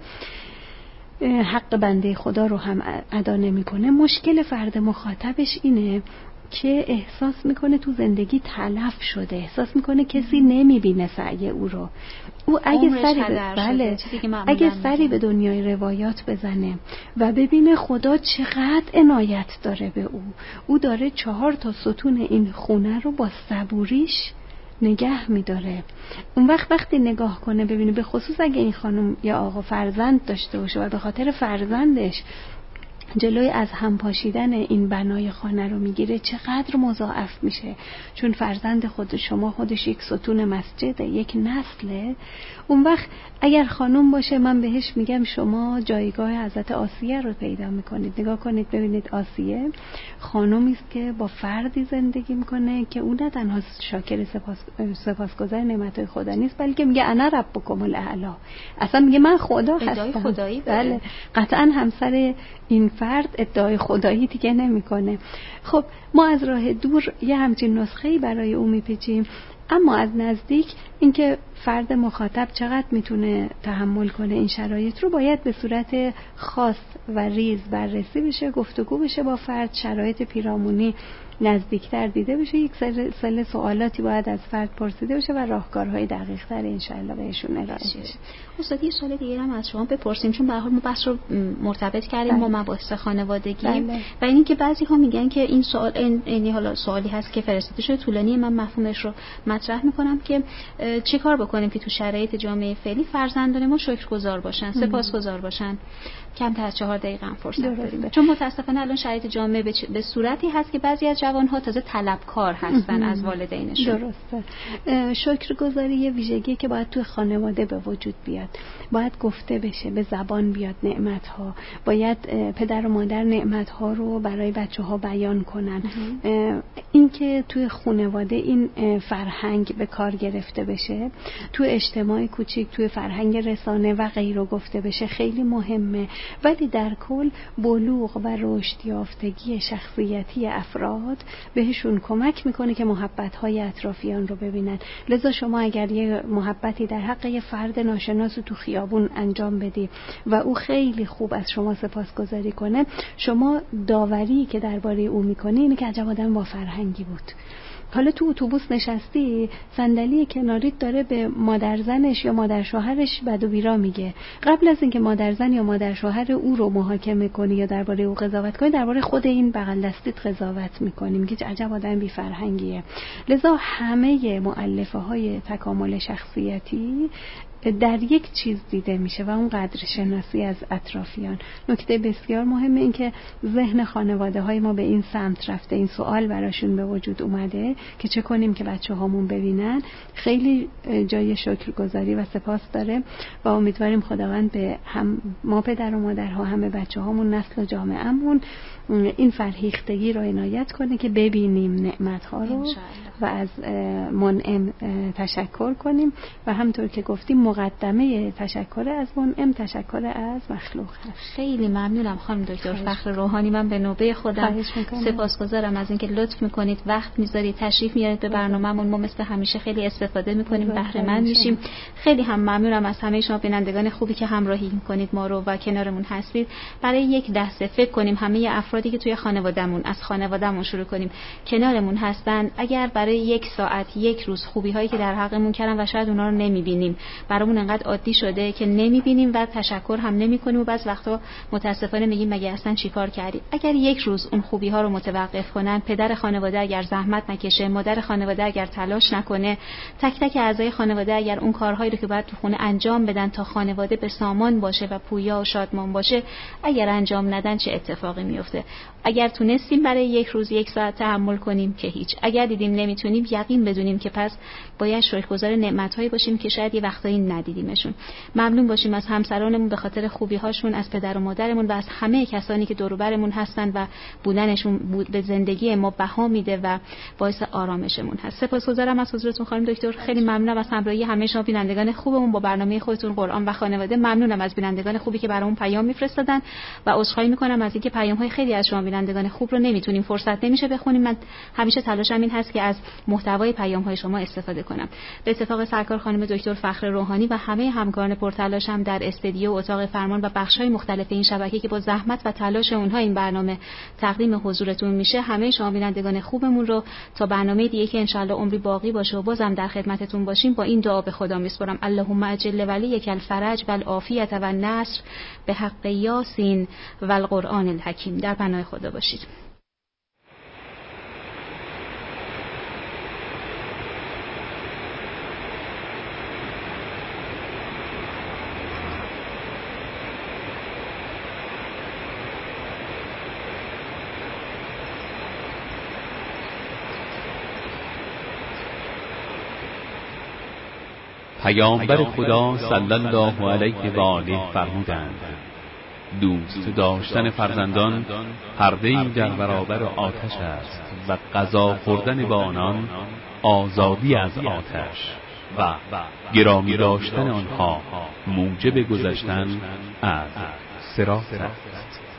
حق بنده خدا رو هم ادا نمیکنه. مشکل فرد مخاطبش اینه که احساس میکنه تو زندگی تلف شده، احساس میکنه کسی نمیبینه سعی او رو. او اگه سری به بله اگه سری به دنیای روایات بزنه و ببینه خدا چقدر عنایت داره به او، او داره چهار تا ستون این خونه رو با صبوریش نگه میداره. اون وقت وقتی نگاه کنه ببینه، به خصوص اگه این خانم یا آقا فرزند داشته باشه و به خاطر فرزندش جلوی از هم پاشیدن این بنای خانه رو میگیره، چقدر مضاعف میشه. چون فرزند خود شما خودش یک ستون مسجده، یک نسله. اون وقت اگر خانم باشه من بهش میگم شما جایگاه حضرت آسیه رو پیدا میکنید. نگاه کنید ببینید آسیه خانومی است که با فردی زندگی میکنه که اون نه تنها شاکر سپاس سپاسگزار نعمتهای خدا نیست، بلکه میگه انا ربکم الاعلی، اصلا میگه من خدا هستم. خدایی بله قطعا همسر این فرد ادعای خدایی دیگه نمیکنه. خب ما از راه دور یه همچین نسخه‌ای برای او میپیچیم، اما از نزدیک اینکه فرد مخاطب چقدر میتونه تحمل کنه این شرایط رو باید به صورت خاص و ریز بررسی بشه، گفتگو بشه با فرد، شرایط پیرامونی نزدیکتر دیده بشه، یک سلسله سوالاتی باید از فرد پرسیده بشه و راهکارهای دقیق تر انشاءالله بهشون ارائه بشه. استاد یه سوال دیگه هم از شما بپرسیم، چون به هر حال ما بحث رو مرتبط کردیم با مباحث خانوادگی بله. و اینی که بعضی ها میگن که این سوال این حالا سوالی هست که فرستاده شده طولانی، من مفهومش رو مطرح میکنم که چه کار بکنیم که تو شرایط جامعه فعلی فرزندان ما شکرگزار باشن، سپاسگزار باشن. کمتر از چهار دقیقه هم فرصت داریم، چون متاسفانه الان شرایط جامعه به, به صورتی هست که بعضی از جوان‌ها تازه طلبکار هستن از والدینشون. درسته. شکرگزاری یه ویژگی که باید تو خانواده به وجود بیاد، باید گفته بشه، به زبان بیاد نعمت‌ها، باید پدر و مادر نعمت‌ها رو برای بچه‌ها بیان کنن. این که توی خانواده این فرهنگ به کار گرفته بشه، تو اجتماع کوچیک، توی فرهنگ رسانه و غیره گفته بشه خیلی مهمه. ولی در کل بلوغ و رشد یافتگی شخصیتی افراد بهشون کمک میکنه که محبت‌های اطرافیان رو ببینن. لذا شما اگر یه محبتی در حق یه فرد ناشناس تو خیابون انجام بدی و او خیلی خوب از شما سپاسگزاری کنه، شما داوری که درباره او میکنی اینه که عجب آدم با فرهنگی بود. حالا تو اتوبوس نشستی، صندلی کناریت داره به مادرزنش یا مادر شوهرش بد و بیرا میگه، قبل از اینکه مادرزن یا مادر شوهر او رو محاکمه کنی یا درباره او قضاوت کنی، درباره خود این بغل دستیت قضاوت میکنی، میگی عجب آدم بی فرهنگیه. لذا همه مؤلفه های تکامل شخصیتی در یک چیز دیده میشه و اون قدر شناسی از اطرافیان. نکته بسیار مهمه این که ذهن خانواده های ما به این سمت رفته، این سوال براشون به وجود اومده که چه کنیم که بچه هامون ببینن. خیلی جای شکرگزاری و سپاس داره و امیدواریم خداوند به هم ما پدر و مادرها، همه بچه هامون، نسل و جامعهمون این فرهیختگی رو عنایت کنه که ببینیم نعمت ها رو و از منعم تشکر کنیم و همطور که گفتیم مقدمه تشکر از منعم تشکر از مخلوق هست. خیلی ممنونم خانم دکتر فخر روحانی. من به نوبه خودم سپاسگزارم از اینکه لطف میکنید، وقت میذارید، تشریف میارید به برنامه‌مون. ما مثل همیشه خیلی استفاده میکنیم، بهره مند میشیم. خیلی هم ممنونم از همه شما بینندگان خوبی که همراهی میکنید ما رو و کنارمون هستید. برای یک لحظه فکر کنیم همه افرادی که توی خانوادهمون از خانوادهمون شروع کنیم کنارمون هستن، اگر برای یک ساعت یک روز خوبی هایی که در حقمون کردن و شاید اونا رو نمیبینیم برای برامون انقدر عادی شده که نمیبینیم و تشکر هم نمیکنیم و بعض وقتا متاسفانه میگیم مگه اصلا چیکار کردی. اگر یک روز اون خوبی ها رو متوقف کنن، پدر خانواده اگر زحمت نکشه، مادر خانواده اگر تلاش نکنه، تک تک اعضای خانواده اگر اون کارهایی رو که باید تو خونه انجام بدن تا خانواده به سامان باشه و پویا و شادمان باشه، اگر انجام ندن چه اتفاقی میفته؟ اگر تونستیم برای یک روز یک ساعت تحمل کنیم که هیچ، اگر دیدیم نمیتونیم یقین بدونیم که پس باید شکرگزار نعمت‌هایی باشیم که شاید یه وقتایی ندیدیمشون. ممنون باشیم از همسرانمون به خاطر خوبی‌هاشون، از پدر و مادرمون و از همه کسانی که دور و برمون هستن و بودنشون بود به زندگی ما بها میده و باعث آرامشمون هست. سپاسگزارم از حضورتون خانم دکتر. خیلی ممنونم از همراهی همه شما بینندگان خوبمون با برنامه خودتون قرآن و خانواده. ممنونم از بینندگان خوبی که برامون پیام میفرستادن و عذرخواهی میکنم از اینکه پیام‌های خیلی از شما بینندگان خوب رو نمیتونیم، فرصت نمیشه بخونیم. من همیشه تلاشم این هست که از محتوای پیام‌های شما استفاده کنم. به اتفاق سرکار خانم دکتر فخر روحانی و همه همکاران پرتلاشم در استودیو، اتاق فرمان و بخش‌های مختلف این شبکه که با زحمت و تلاش اونها این برنامه تقدیم حضورتون میشه، همه شما بینندگان خوبمون رو تا برنامه دیگه که انشالله عمری باقی باشه و بازم در خدمتتون باشیم با این دعا به خدا میسپارم: اللهم اجل ولیک الفرج و العافیة و النصر به حق یاسین و القرآن الحکیم. در پناه خدا باشید. پیامبر خدا صلی الله علیه و آله فرمودند: دوست داشتن فرزندان پرده‌ای در برابر آتش است و غذا خوردن با آنان آزادی از آتش و گرامی داشتن آنها موجب گذشتن از صراط است.